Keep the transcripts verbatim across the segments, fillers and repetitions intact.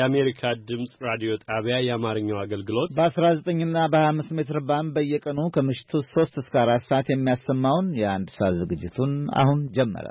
የአሜሪካ ድምጽ ራዲዮ ጣቢያ የአማርኛው አገልግሎት በ19 እና በ25 ሜትር ባንድ በየቀኑ ከምሽቱ ሶስት እስከ አራት ሰዓት የሚያሰማውን የአንድ ሰዓት ዝግጅቱን አሁን ጀመረ።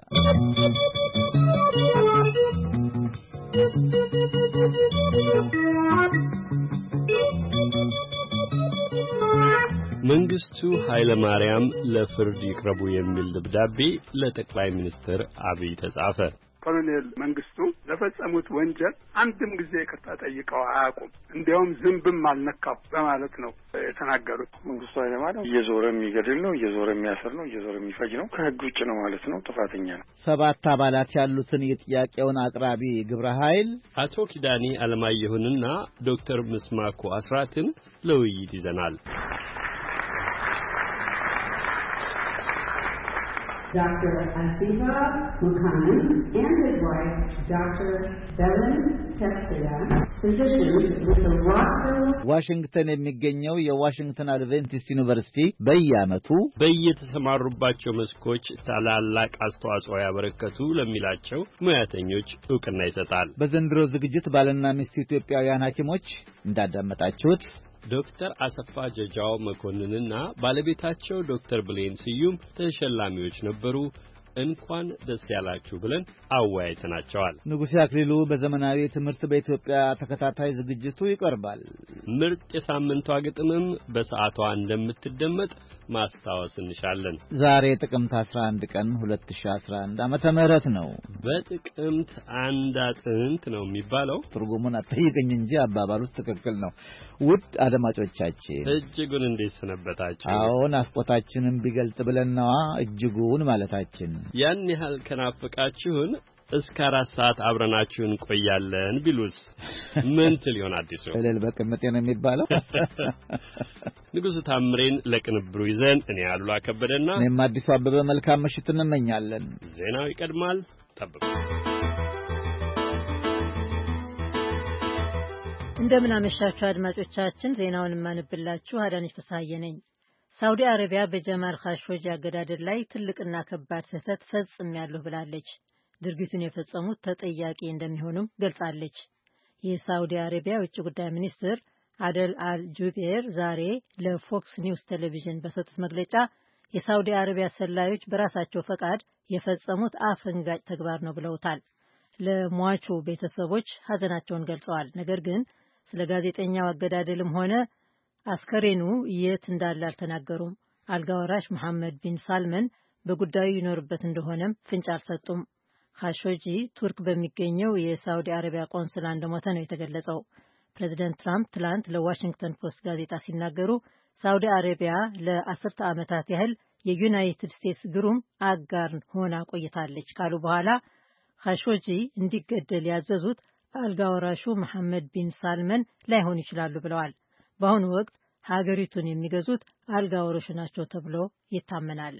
መንግስቱ ኃይለ ማርያም ለፍርድ ይቅረቡ የሚል ደብዳቤ ለጠቅላይ ሚኒስትር አብይ ተጻፈ። ኮሎኔል መንግስቱ ለፈጸሙት ወንጀል አንድም ጊዜ ይቅርታ ጠይቀው አያውቁም። እንዲያውም ዝንብም አልነካው በማለት ነው የተናገሩት። መንግስቱ ኃይለ ማርያም እየዞረ የሚገድል ነው፣ እየዞረ የሚያስር ነው፣ እየዞረ የሚፈጅ ነው፣ ከህግ ውጭ ነው ማለት ነው፣ ጥፋተኛ ነው። ሰባት አባላት ያሉትን የጥያቄውን አቅራቢ ግብረ ኃይል አቶ ኪዳኒ አለማየሁንና ዶክተር ምስማኩ አስራትን ለውይይት ይዘናል። Doctor Asifa Mukhan and his wife, Doctor Belen Tepsia, physicians with the Rockville ዋሽንግተን የሚገኘው የዋሽንግተን አድቬንቲስት ዩኒቨርሲቲ በየዓመቱ በየተሰማሩባቸው መስኮች ታላላቅ አስተዋጽኦ ያበረከቱ ለሚላቸው ሙያተኞች ዕውቅና ይሰጣል። በዘንድሮ ዝግጅት ባልና ሚስት ኢትዮጵያውያን ሐኪሞች እንዳዳመጣችሁት ዶክተር አሰፋ ጀጃው መኮንንና ባለቤታቸው ዶክተር ብሌን ስዩም ተሸላሚዎች ነበሩ። እንኳን ደስ ያላችሁ ብለን አወያይተናቸዋል። ንጉሴ አክሊሉ በዘመናዊ ትምህርት በኢትዮጵያ ተከታታይ ዝግጅቱ ይቀርባል። ምርጥ የሳምንቷ ግጥምም በሰዓቷ እንደምትደመጥ ማስታወስ እንሻለን። ዛሬ ጥቅምት አስራ አንድ ቀን ሁለት ሺህ አስራ አንድ ዓመተ ምህረት ነው። በጥቅምት አንድ አጥንት ነው የሚባለው። ትርጉሙን አትጠይቀኝ እንጂ አባባሉ ትክክል ነው። ውድ አድማጮቻችን እጅጉን እንዴት ሰነበታችሁ? አዎ ናፍቆታችንን ቢገልጥ ብለን ነዋ እጅጉን ማለታችን። ያን ያህል ከናፈቃችሁን እስከ አራት ሰዓት አብረናችሁ እንቆያለን ቢሉስ ምን ትል ይሆን? አዲሱ እልል በቅምጤ ነው የሚባለው። ንጉሥ ታምሬን ለቅንብሩ ይዘን እኔ አሉላ ከበደና እኔም አዲሱ አበበ መልካም ምሽት እንመኛለን። ዜናው ይቀድማል። ጠብቁ። እንደምን አመሻችሁ አድማጮቻችን። ዜናውን ማንብላችሁ አዳነች ፍስሐዬ ነኝ። ሳውዲ አረቢያ በጀማል ኻሾጂ አገዳደል ላይ ትልቅና ከባድ ስህተት ፈጽሜያለሁ ብላለች። ድርጊቱን የፈጸሙት ተጠያቂ እንደሚሆኑም ገልጻለች። የሳውዲ አረቢያ ውጭ ጉዳይ ሚኒስትር አደል አል ጁቤር ዛሬ ለፎክስ ኒውስ ቴሌቪዥን በሰጡት መግለጫ የሳውዲ አረቢያ ሰላዮች በራሳቸው ፈቃድ የፈጸሙት አፈንጋጭ ተግባር ነው ብለውታል። ለሟቹ ቤተሰቦች ሐዘናቸውን ገልጸዋል። ነገር ግን ስለ ጋዜጠኛው አገዳደልም ሆነ አስከሬኑ የት እንዳለ አልተናገሩም። አልጋወራሽ መሐመድ ቢን ሳልመን በጉዳዩ ይኖርበት እንደሆነም ፍንጭ አልሰጡም። ኻሾጂ ቱርክ በሚገኘው የሳውዲ አረቢያ ቆንስላ እንደሞተ ነው የተገለጸው። ፕሬዚደንት ትራምፕ ትላንት ለዋሽንግተን ፖስት ጋዜጣ ሲናገሩ ሳውዲ አረቢያ ለአስርተ ዓመታት ያህል የዩናይትድ ስቴትስ ግሩም አጋር ሆና ቆይታለች ካሉ በኋላ ኻሾጂ እንዲገደል ያዘዙት አልጋወራሹ መሐመድ ቢን ሳልመን ላይሆኑ ይችላሉ ብለዋል። በአሁኑ ወቅት ሀገሪቱን የሚገዙት አልጋወራሹ ናቸው ተብሎ ይታመናል።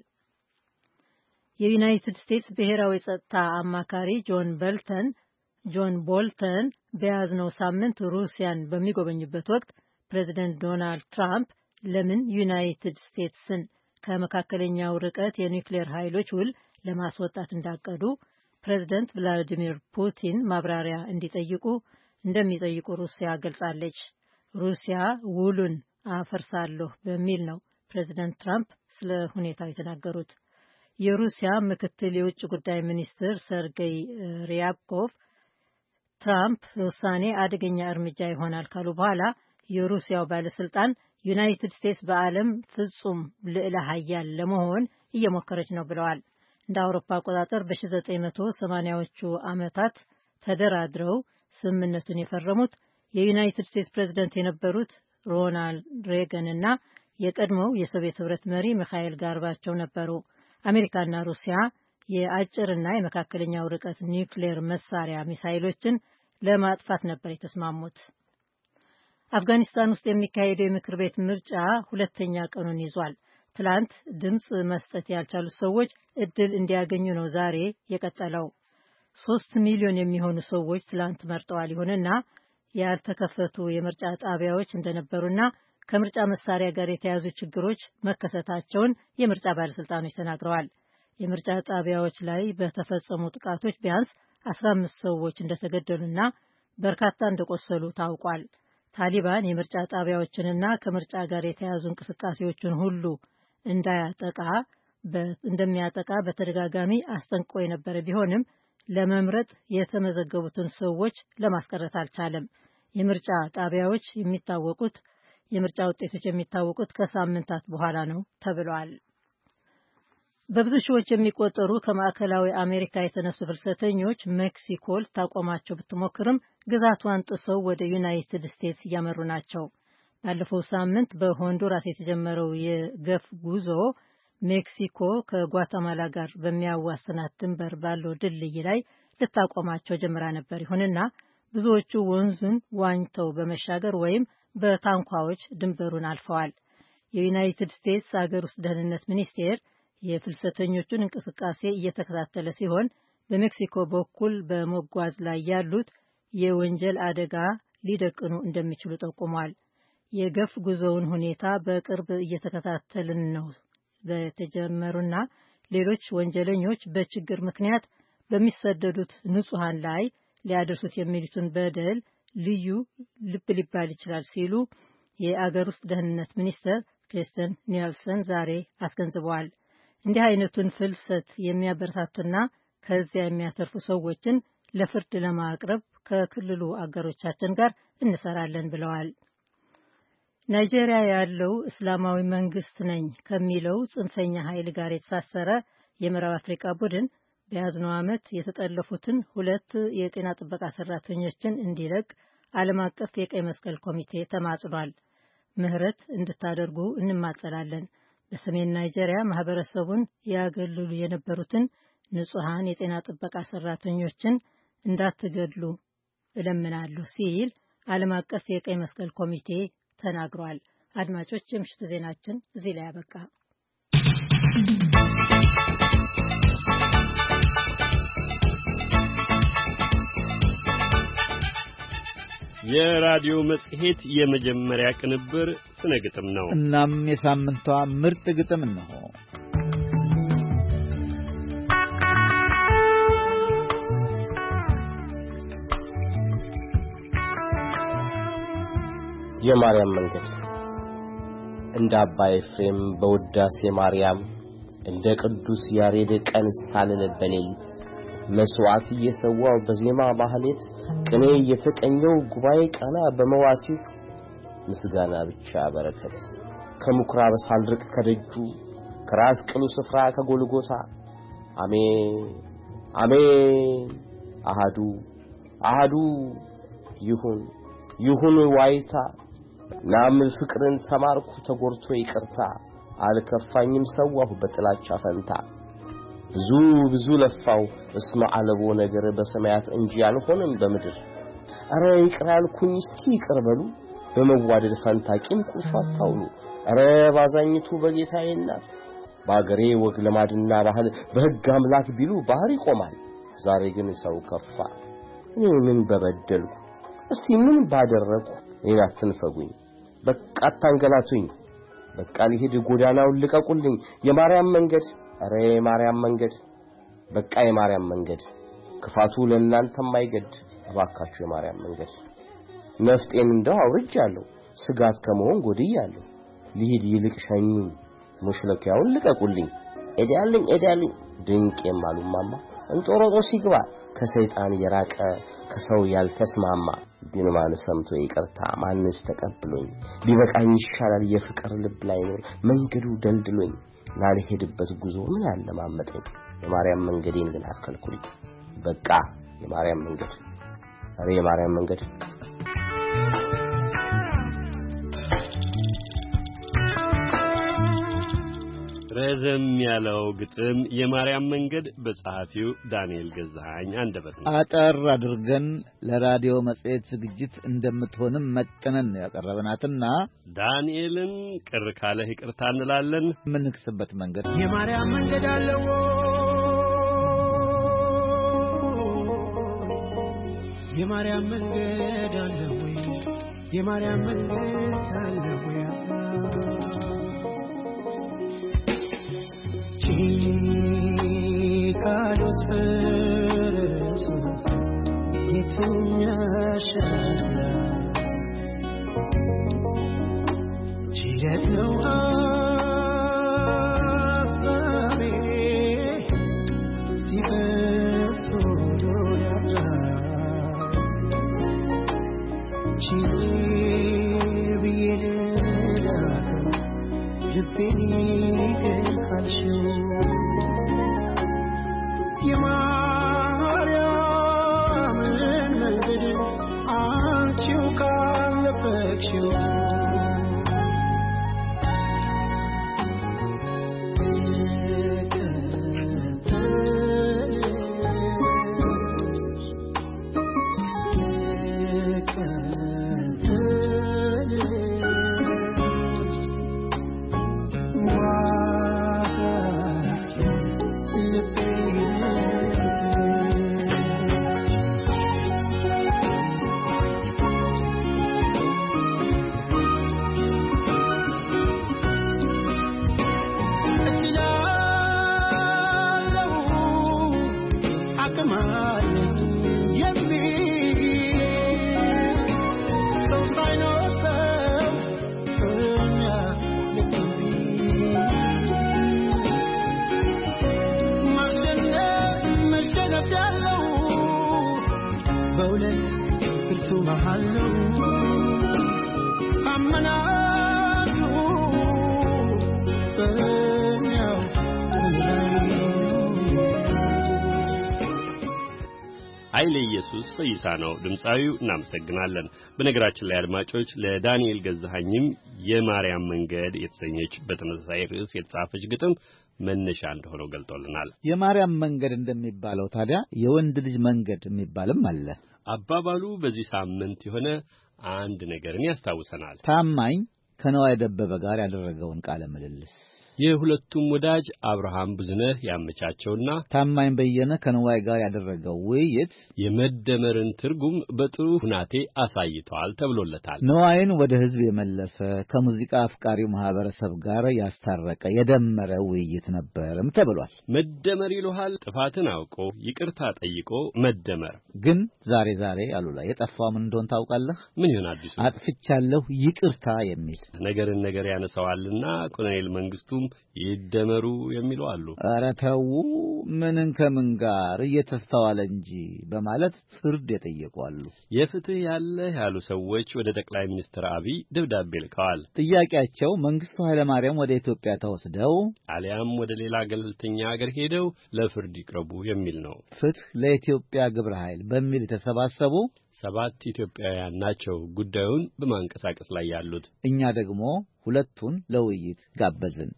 የዩናይትድ ስቴትስ ብሔራዊ ጸጥታ አማካሪ ጆን ቦልተን ጆን ቦልተን በያዝነው ሳምንት ሩሲያን በሚጎበኙበት ወቅት ፕሬዚደንት ዶናልድ ትራምፕ ለምን ዩናይትድ ስቴትስን ከመካከለኛው ርቀት የኒውክሌር ኃይሎች ውል ለማስወጣት እንዳቀዱ ፕሬዚደንት ቭላዲሚር ፑቲን ማብራሪያ እንዲጠይቁ እንደሚጠይቁ ሩሲያ ገልጻለች። ሩሲያ ውሉን አፈርሳለሁ በሚል ነው ፕሬዚደንት ትራምፕ ስለ ሁኔታው የተናገሩት። የሩሲያ ምክትል የውጭ ጉዳይ ሚኒስትር ሰርጌይ ሪያብኮቭ ትራምፕ ውሳኔ አደገኛ እርምጃ ይሆናል ካሉ በኋላ የሩሲያው ባለስልጣን ዩናይትድ ስቴትስ በዓለም ፍጹም ልዕለ ኃያል ለመሆን እየሞከረች ነው ብለዋል። እንደ አውሮፓ አቆጣጠር በ1980ዎቹ ዓመታት ተደራድረው ስምምነቱን የፈረሙት የዩናይትድ ስቴትስ ፕሬዝዳንት የነበሩት ሮናልድ ሬገን እና የቀድሞው የሶቪየት ህብረት መሪ ሚካኤል ጋርባቸው ነበሩ። አሜሪካና ሩሲያ የአጭርና የመካከለኛው ርቀት ኒውክሌር መሳሪያ ሚሳይሎችን ለማጥፋት ነበር የተስማሙት። አፍጋኒስታን ውስጥ የሚካሄደው የምክር ቤት ምርጫ ሁለተኛ ቀኑን ይዟል። ትላንት ድምጽ መስጠት ያልቻሉት ሰዎች እድል እንዲያገኙ ነው ዛሬ የቀጠለው። ሶስት ሚሊዮን የሚሆኑ ሰዎች ትላንት መርጠዋል። ይሁንና ያልተከፈቱ የምርጫ ጣቢያዎች እንደነበሩና ከምርጫ መሳሪያ ጋር የተያዙ ችግሮች መከሰታቸውን የምርጫ ባለስልጣኖች ተናግረዋል። የምርጫ ጣቢያዎች ላይ በተፈጸሙ ጥቃቶች ቢያንስ አስራ አምስት ሰዎች እንደተገደሉና በርካታ እንደቆሰሉ ታውቋል። ታሊባን የምርጫ ጣቢያዎችንና ከምርጫ ጋር የተያያዙ እንቅስቃሴዎችን ሁሉ እንዳያጠቃ እንደሚያጠቃ በተደጋጋሚ አስጠንቅቆ የነበረ ቢሆንም ለመምረጥ የተመዘገቡትን ሰዎች ለማስቀረት አልቻለም። የምርጫ ጣቢያዎች የሚታወቁት የምርጫ ውጤቶች የሚታወቁት ከሳምንታት በኋላ ነው ተብሏል። በብዙ ሺዎች የሚቆጠሩ ከማዕከላዊ አሜሪካ የተነሱ ፍልሰተኞች ሜክሲኮ ልታቆማቸው ብትሞክርም ግዛቷን ጥሰው ወደ ዩናይትድ ስቴትስ እያመሩ ናቸው። ባለፈው ሳምንት በሆንዱራስ የተጀመረው የገፍ ጉዞ ሜክሲኮ ከጓተማላ ጋር በሚያዋስናት ድንበር ባለው ድልድይ ላይ ልታቆማቸው ጀምራ ነበር። ይሁንና ብዙዎቹ ወንዙን ዋኝተው በመሻገር ወይም በታንኳዎች ድንበሩን አልፈዋል። የዩናይትድ ስቴትስ አገር ውስጥ ደህንነት ሚኒስቴር የፍልሰተኞቹን እንቅስቃሴ እየተከታተለ ሲሆን በሜክሲኮ በኩል በመጓዝ ላይ ያሉት የወንጀል አደጋ ሊደቅኑ እንደሚችሉ ጠቁሟል። የገፍ ጉዞውን ሁኔታ በቅርብ እየተከታተልን ነው በተጀመሩና ሌሎች ወንጀለኞች በችግር ምክንያት በሚሰደዱት ንጹሃን ላይ ሊያደርሱት የሚሉትን በደል ልዩ ልብ ሊባል ይችላል ሲሉ የአገር ውስጥ ደህንነት ሚኒስትር ክሪስተን ኒልሰን ዛሬ አስገንዝበዋል። እንዲህ አይነቱን ፍልሰት የሚያበረታቱና ከዚያ የሚያተርፉ ሰዎችን ለፍርድ ለማቅረብ ከክልሉ አገሮቻችን ጋር እንሰራለን ብለዋል። ናይጄሪያ ያለው እስላማዊ መንግስት ነኝ ከሚለው ጽንፈኛ ኃይል ጋር የተሳሰረ የምዕራብ አፍሪካ ቡድን በያዝነው ዓመት የተጠለፉትን ሁለት የጤና ጥበቃ ሰራተኞችን እንዲለቅ ዓለም አቀፍ የቀይ መስቀል ኮሚቴ ተማጽኗል። ምህረት እንድታደርጉ እንማጸናለን። በሰሜን ናይጄሪያ ማህበረሰቡን ያገልሉ የነበሩትን ንጹሃን የጤና ጥበቃ ሰራተኞችን እንዳትገድሉ እለምናለሁ ሲል ዓለም አቀፍ የቀይ መስቀል ኮሚቴ ተናግሯል። አድማጮች፣ የምሽቱ ዜናችን እዚህ ላይ ያበቃ። የራዲዮ መጽሔት የመጀመሪያ ቅንብር ስነ ግጥም ነው። እናም የሳምንቷ ምርጥ ግጥም ነው። የማርያም መንገድ እንደ አባይ ኤፍሬም በውዳሴ ማርያም እንደ ቅዱስ ያሬድ ቀን ሳልል በሌሊት መስዋዕት እየሰዋው በዜማ ማህሌት ቅኔ እየተቀኘው ጉባኤ ቃና በመዋሲት ምስጋና ብቻ በረከት ከምኩራብ ሳልርቅ ከደጁ ከራስ ቅሉ ስፍራ ከጎልጎታ አሜን አሜን አሃዱ አሃዱ ይሁን ይሁን ዋይታ ናምን ፍቅርን ተማርኩ ተጎርቶ ይቅርታ አልከፋኝም ሰዋሁ በጥላቻ ፈንታ ብዙ ብዙ ለፋው እስማ አለቦ ነገር በሰማያት እንጂ ያልሆነም በምድር አረ ይቅር ያልኩኝ እስቲ ይቅር በሉ በመዋደድ ፈንታ ቂም ቁርሾ አታውሉ አረ ባዛኝቱ በጌታዬ እናት ባገሬ ወግ ለማድና ባህል በህግ አምላክ ቢሉ ባህር ይቆማል ዛሬ ግን ሰው ከፋ እኔ ምን በበደልኩ እስቲ ምን ባደረኩ እኔን አትንፈጉኝ በቃ አታንገላቱኝ በቃ ልሂድ ጎዳናውን ልቀቁልኝ የማርያም መንገድ አረ የማርያም መንገድ በቃ የማርያም መንገድ ክፋቱ ለእናንተም አይገድ እባካችሁ የማርያም መንገድ ነፍጤን እንደው አውርጃለሁ ስጋት ከመሆን ጎድያለሁ ልሂድ ይልቅ ሸኙኝ ሙሽለኪያውን ልቀቁልኝ ኤዳልኝ ኤዳልኝ ድንቅ የማሉማማ እንጦሮጦስ ይግባ ከሰይጣን የራቀ ከሰው ያልተስማማ ግን ማን ሰምቶ ይቅርታ ማንስ ተቀብሎኝ ቢበቃኝ ይሻላል የፍቅር ልብ ላይ ነው መንገዱ ደልድሎኝ ላልሄድበት ጉዞ ምን ያለ ማመጠኝ የማርያም መንገዴን ግን አስከልኩልኝ በቃ የማርያም መንገድ አሬ የማርያም መንገድ ረዘም ያለው ግጥም የማርያም መንገድ በጸሐፊው ዳንኤል ገዛኸኝ አንደበት ነው። አጠር አድርገን ለራዲዮ መጽሔት ዝግጅት እንደምትሆንም መጥነን ያቀረብናትና ዳንኤልን ቅር ካለ ይቅርታ እንላለን። ምንክስበት መንገድ የማርያም መንገድ አለው የማርያም መንገድ አለው የማርያም መንገድ አለው Carlos Ferreira, ኃይለ ኢየሱስ ፈይሳ ነው ድምጻዊው። እናመሰግናለን። በነገራችን ላይ አድማጮች ለዳንኤል ገዛኸኝም የማርያም መንገድ የተሰኘች በተመሳሳይ ርዕስ የተጻፈች ግጥም መነሻ እንደሆነ ገልጦልናል። የማርያም መንገድ እንደሚባለው ታዲያ የወንድ ልጅ መንገድ የሚባልም አለ። አባባሉ በዚህ ሳምንት የሆነ አንድ ነገርን ያስታውሰናል። ታማኝ ከነዋይ ደበበ ጋር ያደረገውን ቃለ ምልልስ የሁለቱም ወዳጅ አብርሃም ብዙነህ ያመቻቸውና ታማኝ በየነ ከነዋይ ጋር ያደረገው ውይይት የመደመርን ትርጉም በጥሩ ሁናቴ አሳይቷል ተብሎለታል። ነዋይን ወደ ሕዝብ የመለሰ ከሙዚቃ አፍቃሪው ማህበረሰብ ጋር ያስታረቀ የደመረ ውይይት ነበርም ተብሏል። መደመር ይሉሃል ጥፋትን አውቆ ይቅርታ ጠይቆ መደመር። ግን ዛሬ ዛሬ አሉላ የጠፋው ምን እንደሆነ ታውቃለህ? ምን ይሆን አዲሱ? አጥፍቻለሁ ይቅርታ የሚል ነገርን ነገር ያነሳዋልና ኮሎኔል መንግስቱ ይደመሩ የሚሉ አሉ። ኧረ ተው ምንን ከምን ጋር እየተስተዋለ እንጂ በማለት ፍርድ የጠየቁ አሉ። የፍትህ ያለ ያሉ ሰዎች ወደ ጠቅላይ ሚኒስትር አብይ ደብዳቤ ልከዋል። ጥያቄያቸው መንግስቱ ኃይለ ማርያም ወደ ኢትዮጵያ ተወስደው አሊያም ወደ ሌላ ገለልተኛ ሀገር ሄደው ለፍርድ ይቅረቡ የሚል ነው። ፍትህ ለኢትዮጵያ ግብረ ኃይል በሚል የተሰባሰቡ ሰባት ኢትዮጵያውያን ናቸው ጉዳዩን በማንቀሳቀስ ላይ ያሉት። እኛ ደግሞ ሁለቱን ለውይይት ጋበዝን።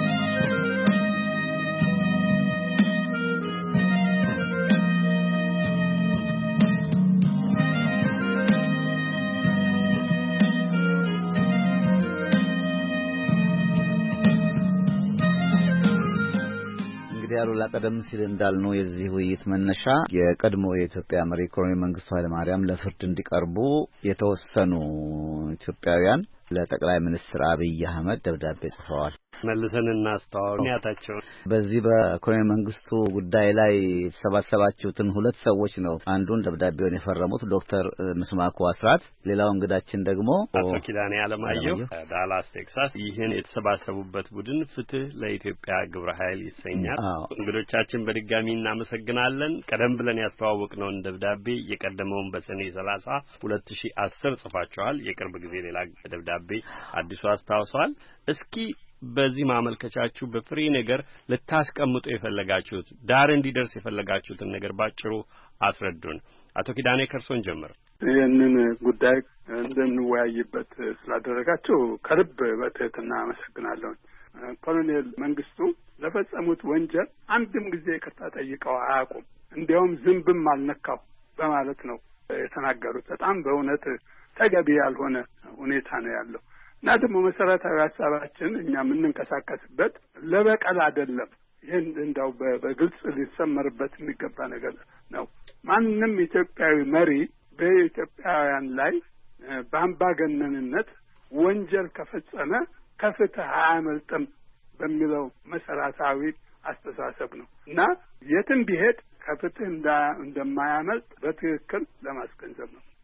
ያሉላ ቀደም ሲል እንዳልነው የዚህ ውይይት መነሻ የቀድሞ የኢትዮጵያ መሪ ኮሎኔል መንግስቱ ኃይለ ማርያም ለፍርድ እንዲቀርቡ የተወሰኑ ኢትዮጵያውያን ለጠቅላይ ሚኒስትር አብይ አህመድ ደብዳቤ ጽፈዋል። መልሰን እናስተዋውቃቸው። በዚህ በኮሎኔል መንግስቱ ጉዳይ ላይ ተሰባሰባችሁትን ሁለት ሰዎች ነው። አንዱን ደብዳቤውን የፈረሙት ዶክተር ምስማኩ አስራት፣ ሌላው እንግዳችን ደግሞ አቶ ኪዳኔ አለማየሁ ዳላስ ቴክሳስ። ይህን የተሰባሰቡበት ቡድን ፍትህ ለኢትዮጵያ ግብረ ኃይል ይሰኛል። እንግዶቻችን በድጋሚ እናመሰግናለን። ቀደም ብለን ያስተዋወቅነውን ደብዳቤ የቀደመውን በሰኔ ሰላሳ ሁለት ሺህ አስር ጽፋችኋል። የቅርብ ጊዜ ሌላ ደብዳቤ አዲሱ አስታውሷል። እስኪ በዚህ ማመልከቻችሁ በፍሬ ነገር ልታስቀምጡ የፈለጋችሁት ዳር እንዲደርስ የፈለጋችሁትን ነገር ባጭሩ አስረዱን። አቶ ኪዳኔ ከርሶን ጀምር። ይህንን ጉዳይ እንድንወያይበት ስላደረጋችሁ ከልብ በትህትና አመሰግናለሁ። ኮሎኔል መንግስቱ ለፈጸሙት ወንጀል አንድም ጊዜ ይቅርታ ጠይቀው አያውቁም። እንዲያውም ዝንብም አልነካው በማለት ነው የተናገሩት። በጣም በእውነት ተገቢ ያልሆነ ሁኔታ ነው ያለው እና ደግሞ መሰረታዊ ሀሳባችን እኛ የምንንቀሳቀስበት ለበቀል አይደለም። ይህን እንዳው በግልጽ ሊሰመርበት የሚገባ ነገር ነው። ማንም ኢትዮጵያዊ መሪ በኢትዮጵያውያን ላይ በአምባገነንነት ወንጀል ከፈጸመ ከፍትህ አያመልጥም በሚለው መሰረታዊ አስተሳሰብ ነው እና የትም ቢሄድ ከፍትህ እንደማያመልጥ በትክክል ለማስገንዘብ ነው።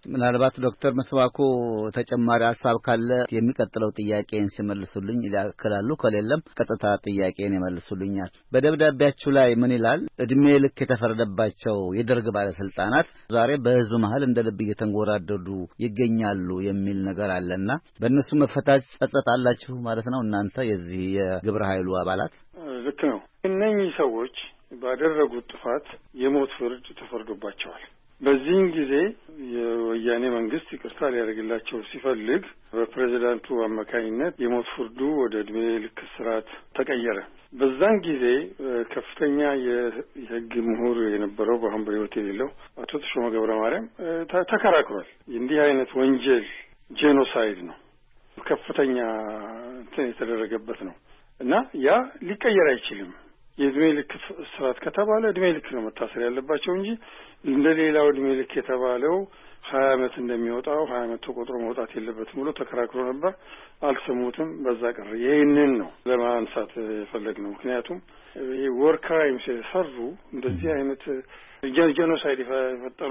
ምናልባት ዶክተር መስዋኩ ተጨማሪ ሐሳብ ካለ የሚቀጥለው ጥያቄን ሲመልሱልኝ ይላከላሉ ከሌለም ቀጥታ ጥያቄን ይመልሱልኛል። በደብዳቤያችሁ ላይ ምን ይላል? እድሜ ልክ የተፈረደባቸው የደርግ ባለስልጣናት ዛሬ በህዝብ መሃል እንደ ልብ እየተንጎራደዱ ይገኛሉ የሚል ነገር አለና በእነሱ መፈታት ጸጸታላችሁ ማለት ነው እናንተ የዚህ የግብረ ኃይሉ አባላት? ልክ ነው። እነኚህ ሰዎች ባደረጉት ጥፋት የሞት ፍርድ ተፈርዶባቸዋል። በዚህን ጊዜ የወያኔ መንግስት ይቅርታ ሊያደርግላቸው ሲፈልግ በፕሬዝዳንቱ አማካኝነት የሞት ፍርዱ ወደ እድሜ ልክ እስራት ተቀየረ። በዛን ጊዜ ከፍተኛ የህግ ምሁር የነበረው በአሁን በሕይወት የሌለው አቶ ተሾመ ገብረ ማርያም ተከራክሯል። እንዲህ አይነት ወንጀል ጄኖሳይድ ነው፣ ከፍተኛ እንትን የተደረገበት ነው እና ያ ሊቀየር አይችልም። የእድሜ ልክ እስራት ከተባለ እድሜ ልክ ነው መታሰር ያለባቸው እንጂ እንደሌላው እድሜ ልክ የተባለው ሀያ አመት እንደሚወጣው ሀያ አመት ተቆጥሮ መውጣት የለበትም ብሎ ተከራክሮ ነበር። አልሰሙትም። በዛ ቀር ይሄንን ነው ለማንሳት የፈለግነው። ምክንያቱም ይሄ ወር ክራይምስ የሰሩ እንደዚህ አይነት ጄኖሳይድ የፈጠሩ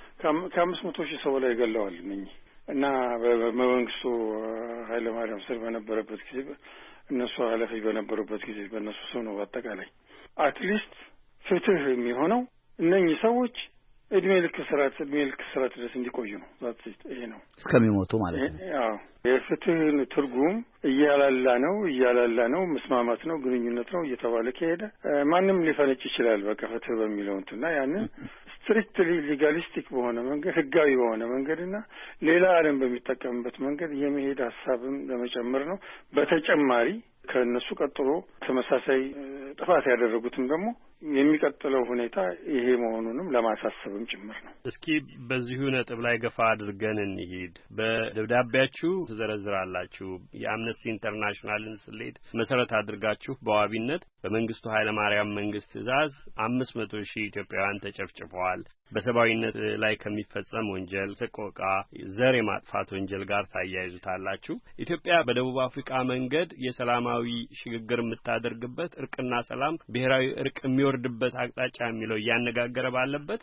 ከአምስት መቶ ሺህ ሰው ላይ ገለዋል እነኚህ እና በመንግስቱ ኃይለ ማርያም ስር በነበረበት ጊዜ እነሱ ኃላፊ በነበሩበት ጊዜ በእነሱ ሰው ነው። አጠቃላይ አትሊስት ፍትህ የሚሆነው እነኚህ ሰዎች እድሜ ልክ እስራት እድሜ ልክ እስራት ድረስ እንዲቆዩ ነው። ይሄ ነው እስከሚሞቱ ማለት ነው። አዎ የፍትህን ትርጉም እያላላ ነው እያላላ ነው መስማማት ነው ግንኙነት ነው እየተባለ ከሄደ ማንም ሊፈነጭ ይችላል። በቃ ፍትህ በሚለው እንትና ያንን ስትሪክትሊ ሊጋሊስቲክ በሆነ መንገድ ህጋዊ በሆነ መንገድና ሌላ ዓለም በሚጠቀምበት መንገድ የመሄድ ሐሳብም ለመጨመር ነው። በተጨማሪ ከነሱ ቀጥሎ ተመሳሳይ ጥፋት ያደረጉትም ደግሞ የሚቀጥለው ሁኔታ ይሄ መሆኑንም ለማሳሰብም ጭምር ነው። እስኪ በዚሁ ነጥብ ላይ ገፋ አድርገን እንሂድ። በደብዳቤያችሁ ትዘረዝራላችሁ የአምነስቲ ኢንተርናሽናልን ስሌት መሰረት አድርጋችሁ በዋቢነት በመንግስቱ ኃይለ ማርያም መንግስት ትዕዛዝ አምስት መቶ ሺህ ኢትዮጵያውያን ተጨፍጭፈዋል፣ በሰብአዊነት ላይ ከሚፈጸም ወንጀል፣ ሰቆቃ፣ ዘር የማጥፋት ወንጀል ጋር ታያይዙታላችሁ። ኢትዮጵያ በደቡብ አፍሪካ መንገድ የሰላማዊ ሽግግር የምታደርግበት እርቅና ሰላም ብሔራዊ እርቅ የሚወርድበት አቅጣጫ የሚለው እያነጋገረ ባለበት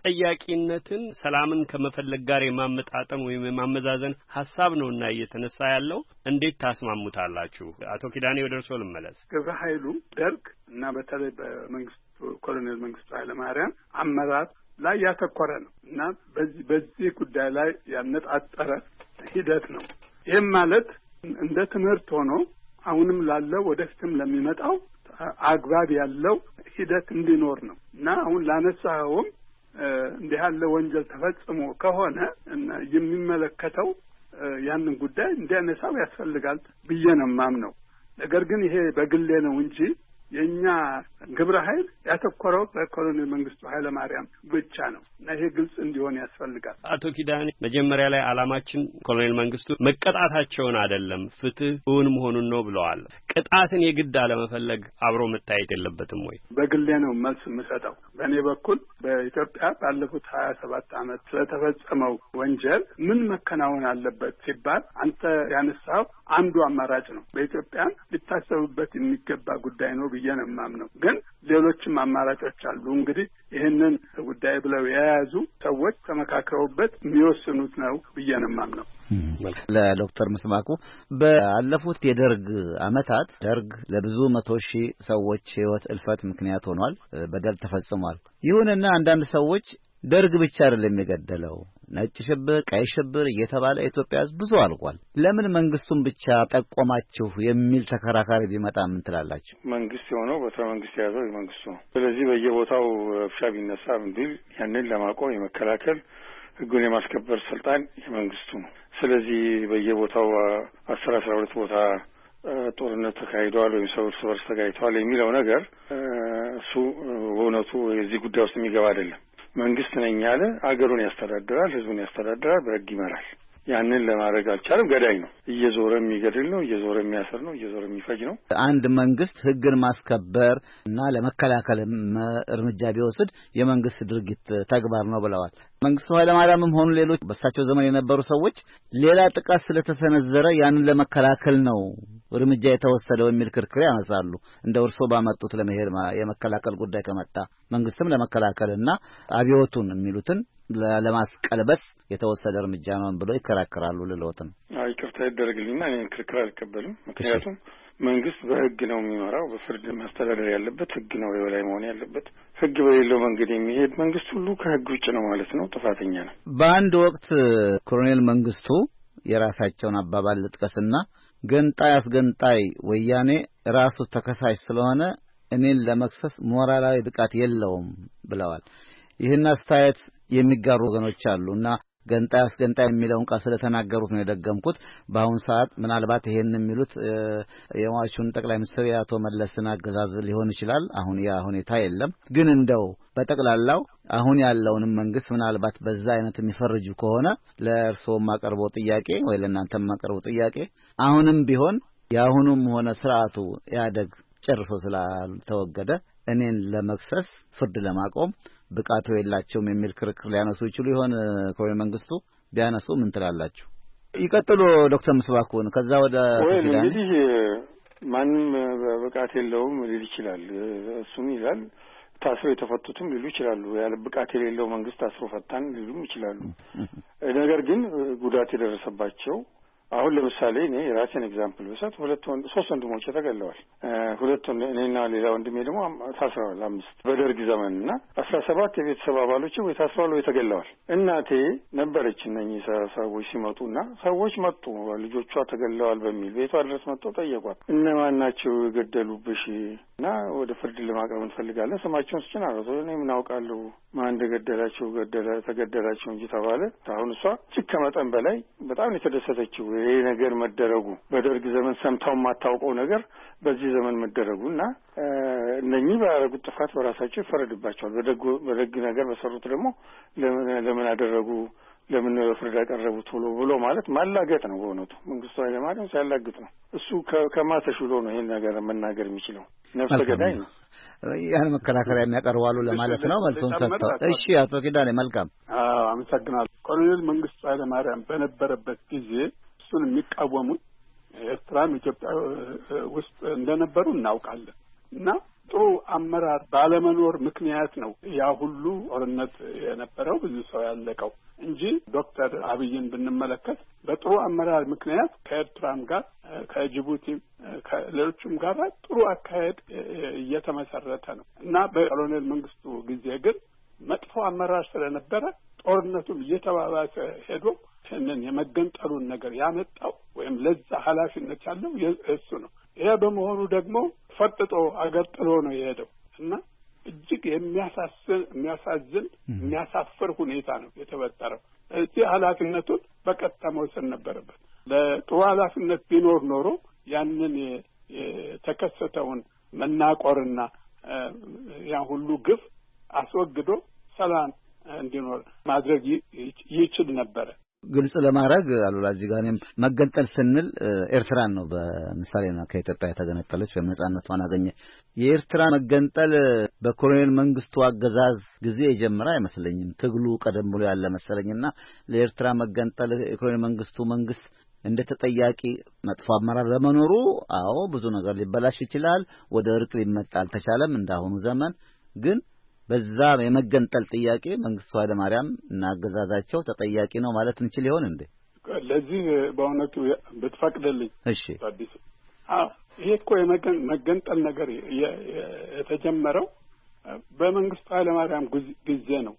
ተጠያቂነትን ሰላምን ከመፈለግ ጋር የማመጣጠን ወይም የማመዛዘን ሐሳብ ነውና እየተነሳ ያለው እንዴት ታስማሙታላችሁ? አቶ ኪዳኔ ወደ እርስዎ ልመለስ። ግብረ ኃይሉ ደርግ እና በተለይ በመንግስቱ ኮሎኔል መንግስቱ ኃይለ ማርያም አመራር ላይ ያተኮረ ነው እና በዚህ በዚህ ጉዳይ ላይ ያነጣጠረ ሂደት ነው። ይህም ማለት እንደ ትምህርት ሆኖ አሁንም ላለው ወደፊትም ለሚመጣው አግባብ ያለው ሂደት እንዲኖር ነው እና አሁን ላነሳውም እንዲህ ያለ ወንጀል ተፈጽሞ ከሆነ እና የሚመለከተው ያንን ጉዳይ እንዲያነሳው ያስፈልጋል ብዬ ነው የማምነው። ነገር ግን ይሄ በግሌ ነው እንጂ የኛ ግብረ ኃይል ያተኮረው በኮሎኔል መንግስቱ ኃይለ ማርያም ብቻ ነው እና ይሄ ግልጽ እንዲሆን ያስፈልጋል። አቶ ኪዳኔ መጀመሪያ ላይ ዓላማችን ኮሎኔል መንግስቱ መቀጣታቸውን አይደለም ፍትህ እውን መሆኑን ነው ብለዋል። ቅጣትን የግድ አለመፈለግ አብሮ መታየት የለበትም ወይ? በግሌ ነው መልስ የምሰጠው። በእኔ በኩል በኢትዮጵያ ባለፉት ሀያ ሰባት አመት ስለተፈጸመው ወንጀል ምን መከናወን አለበት ሲባል አንተ ያነሳው አንዱ አማራጭ ነው። በኢትዮጵያ ሊታሰብበት የሚገባ ጉዳይ ነው ብዬ ነው የማምነው። ግን ሌሎችም አማራጮች አሉ። እንግዲህ ይህንን ጉዳይ ብለው የያዙ ሰዎች ተመካክረውበት የሚወስኑት ነው ብዬ ነው የማምነው። ለዶክተር መስማኩ ባለፉት የደርግ አመታት ደርግ ለብዙ መቶ ሺህ ሰዎች ህይወት እልፈት ምክንያት ሆኗል፣ በደል ተፈጽሟል። ይሁንና አንዳንድ ሰዎች ደርግ ብቻ አይደለም የገደለው ነጭ ሽብር፣ ቀይ ሽብር እየተባለ ኢትዮጵያ ውስጥ ብዙ አልቋል። ለምን መንግስቱን ብቻ ጠቆማችሁ የሚል ተከራካሪ ቢመጣ ምን ትላላችሁ? መንግስት የሆነው በትረ መንግስት የያዘው የመንግስቱ ነው። ስለዚህ በየቦታው ፍሻ ቢነሳ እንዲል ያንን ለማቆም የመከላከል ህጉን የማስከበር ስልጣን የመንግስቱ ነው። ስለዚህ በየቦታው አስራ አስራ ሁለት ቦታ ጦርነት ተካሂዷል ወይም ሰው እርስ በርስ ተጋጭተዋል የሚለው ነገር እሱ በእውነቱ የዚህ ጉዳይ ውስጥ የሚገባ አይደለም። መንግስት ነኝ ያለ አገሩን ያስተዳድራል፣ ህዝቡን ያስተዳድራል፣ በህግ ይመራል። ያንን ለማድረግ አልቻለም። ገዳይ ነው። እየዞረ የሚገድል ነው። እየዞረ የሚያስር ነው። እየዞረ የሚፈጅ ነው። አንድ መንግስት ህግን ማስከበር እና ለመከላከል እርምጃ ቢወስድ የመንግስት ድርጊት ተግባር ነው ብለዋል። መንግስቱ ኃይለማርያምም ሆኑ ሌሎች በሳቸው ዘመን የነበሩ ሰዎች ሌላ ጥቃት ስለተሰነዘረ ያንን ለመከላከል ነው እርምጃ የተወሰደው የሚል ክርክር ያነሳሉ። እንደ እርሶ ባመጡት ለመሄድ የመከላከል ጉዳይ ከመጣ መንግስትም ለመከላከልና አብዮቱን የሚሉትን ለማስቀልበስ የተወሰደ እርምጃ ነው ብሎ ይከራከራሉ። ለለውጥም አይ ይቅርታ ይደረግልኝና እኔ ክርክር አልቀበልም። ምክንያቱም መንግስት በህግ ነው የሚመራው፣ በፍርድ ማስተዳደር ያለበት ህግ ነው የበላይ መሆን ያለበት። ህግ በሌለው መንገድ የሚሄድ መንግስት ሁሉ ከህግ ውጭ ነው ማለት ነው፣ ጥፋተኛ ነው። በአንድ ወቅት ኮሎኔል መንግስቱ የራሳቸውን አባባል ልጥቀስና ገንጣይ አስገንጣይ ወያኔ ራሱ ተከሳሽ ስለሆነ እኔን ለመክሰስ ሞራላዊ ብቃት የለውም ብለዋል። ይህን አስተያየት የሚጋሩ ወገኖች አሉና ገንጣይ አስገንጣይ የሚለውን ቃል ስለተናገሩት ነው የደገምኩት። በአሁን ሰዓት ምናልባት ይሄን የሚሉት የሟቹን ጠቅላይ ሚኒስትር የአቶ መለስን አገዛዝ ሊሆን ይችላል። አሁን ያ ሁኔታ የለም። ግን እንደው በጠቅላላው አሁን ያለውን መንግስት ምናልባት በዛ አይነት የሚፈርጁ ከሆነ ለእርስዎ ማቀርበው ጥያቄ ወይ ለእናንተ ማቀርበው ጥያቄ አሁንም ቢሆን ያሁኑም ሆነ ስርዓቱ ያደግ ጨርሶ ስላልተወገደ እኔን ለመክሰስ ፍርድ ለማቆም ብቃቱ የላቸውም የሚል ክርክር ሊያነሱ ይችሉ ይሆን? ኮሎኔል መንግስቱ ቢያነሱ ምን ትላላችሁ? ይቀጥሉ ዶክተር ምስባኩን። ከዛ ወደ ወይ እንግዲህ ማንም ብቃት የለውም ሊል ይችላል። እሱም ይላል ታስሮ የተፈቱትም ሊሉ ይችላሉ። ያለ ብቃት የሌለው መንግስት ታስሮ ፈታን ሊሉም ይችላሉ። ነገር ግን ጉዳት የደረሰባቸው አሁን ለምሳሌ እኔ ራሴን ኤግዛምፕል ብሰጥ ሁለት ወንድ ሶስት ወንድሞች ተገለዋል። ሁለት እኔና ሌላ ወንድሜ ደግሞ ታስረዋል። አምስት በደርግ ዘመንና አስራ ሰባት የቤተሰብ አባሎች ወይ ታስረዋል ወይ ተገለዋል። እናቴ ነበረች እነኚህ ሰዎች ሲመጡና ሰዎች መጡ ልጆቿ ተገለዋል በሚል ቤቷ ድረስ መጥተው ጠየቋት። እነማን ናቸው የገደሉብሽ? እና ወደ ፍርድ ለማቅረብ እንፈልጋለን፣ ስማቸውን ስጭን አሉት። እኔ ምን አውቃለሁ ማን እንደገደላቸው ገደለ ተገደላቸው እንጂ ተባለ። አሁን እሷ እጅግ ከመጠን በላይ በጣም የተደሰተችው ይሄ ነገር መደረጉ በደርግ ዘመን ሰምታው የማታውቀው ነገር በዚህ ዘመን መደረጉና እነኚህ ባረጉት ጥፋት በራሳቸው ይፈረድባቸዋል። በደግ በደግ ነገር በሰሩት ደግሞ ለምን ለምን አደረጉ ለምን ፍርድ ያቀረቡት ብሎ ብሎ ማለት ማላገጥ ነው። በእውነቱ መንግስቱ ኃይለማርያም ሲያላግጥ ነው። እሱ ከማተሽሎ ነው ይሄን ነገር መናገር የሚችለው። ነፍሰ ገዳይ ነው። ያን መከራከሪያ የሚያቀርባሉ ለማለት ነው። መልሶን ሰጥተው እሺ። አቶ ኪዳኔ መልካም። አዎ አመሰግናለሁ። ኮሎኔል መንግስቱ ኃይለማርያም በነበረበት ጊዜ እሱን የሚቃወሙት ኤርትራም ኢትዮጵያ ውስጥ እንደነበሩ እናውቃለን እና ጥሩ አመራር ባለመኖር ምክንያት ነው ያ ሁሉ ጦርነት የነበረው ብዙ ሰው ያለቀው እንጂ ዶክተር አብይን ብንመለከት በጥሩ አመራር ምክንያት ከኤርትራም ጋር ከጅቡቲም ከሌሎችም ጋር ጥሩ አካሄድ እየተመሰረተ ነው እና በኮሎኔል መንግስቱ ጊዜ ግን መጥፎ አመራር ስለነበረ ጦርነቱም እየተባባሰ ሄዶ እነን የመገንጠሉን ነገር ያመጣው ወይም ለዛ ኃላፊነት ያለው እሱ ነው። ይሄ በመሆኑ ደግሞ ፈጥጦ አገጥሎ ነው የሄደው እና እጅግ የሚያሳስን የሚያሳዝን የሚያሳፍር ሁኔታ ነው የተፈጠረው። እዚህ ኃላፊነቱን በቀጥታ መውሰድ ነበረበት። ለጥሩ ኃላፊነት ቢኖር ኖሮ ያንን የተከሰተውን መናቆርና ያ ሁሉ ግፍ አስወግዶ ሰላም እንዲኖር ማድረግ ይችል ነበረ። ግልጽ ለማድረግ አሉላ እዚህ ጋር እኔም መገንጠል ስንል ኤርትራን ነው በምሳሌ ነው ከኢትዮጵያ የተገነጠለች በነጻነቷን አገኘ። የኤርትራ መገንጠል በኮሎኔል መንግስቱ አገዛዝ ጊዜ የጀመረ አይመስለኝም። ትግሉ ቀደም ብሎ ያለ መሰለኝና ለኤርትራ መገንጠል የኮሎኔል መንግስቱ መንግስት እንደ ተጠያቂ መጥፎ አመራር በመኖሩ አዎ ብዙ ነገር ሊበላሽ ይችላል። ወደ እርቅ ሊመጣ አልተቻለም እንዳሁኑ ዘመን። ግን በዛ የመገንጠል ጥያቄ መንግስቱ ኃይለማርያም እና አገዛዛቸው ተጠያቂ ነው ማለት እንችል ይሆን እንዴ? ለዚህ በእውነቱ ብትፈቅድልኝ። እሺ አዲስ አዎ ይሄ እኮ የመገንጠል ነገር የተጀመረው በመንግስቱ ኃይለማርያም ጊዜ ነው።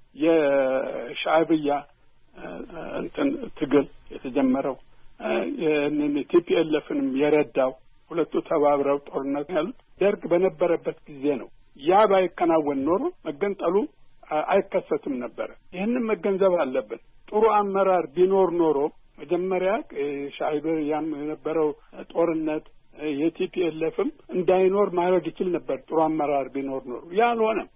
የሻዕቢያ እንትን ትግል የተጀመረው የነን ቲፒኤልኤፍንም የረዳው ሁለቱ ተባብረው ጦርነት ያሉት ደርግ በነበረበት ጊዜ ነው። ያ ባይከናወን ኖሮ መገንጠሉ አይከሰትም ነበር። ይህንን መገንዘብ አለብን። ጥሩ አመራር ቢኖር ኖሮ መጀመሪያ ሻዕቢያም የነበረው ጦርነት የቲፒኤልኤፍም እንዳይኖር ማድረግ ይችል ነበር ጥሩ አመራር ቢኖር ኖሮ። ያልሆነም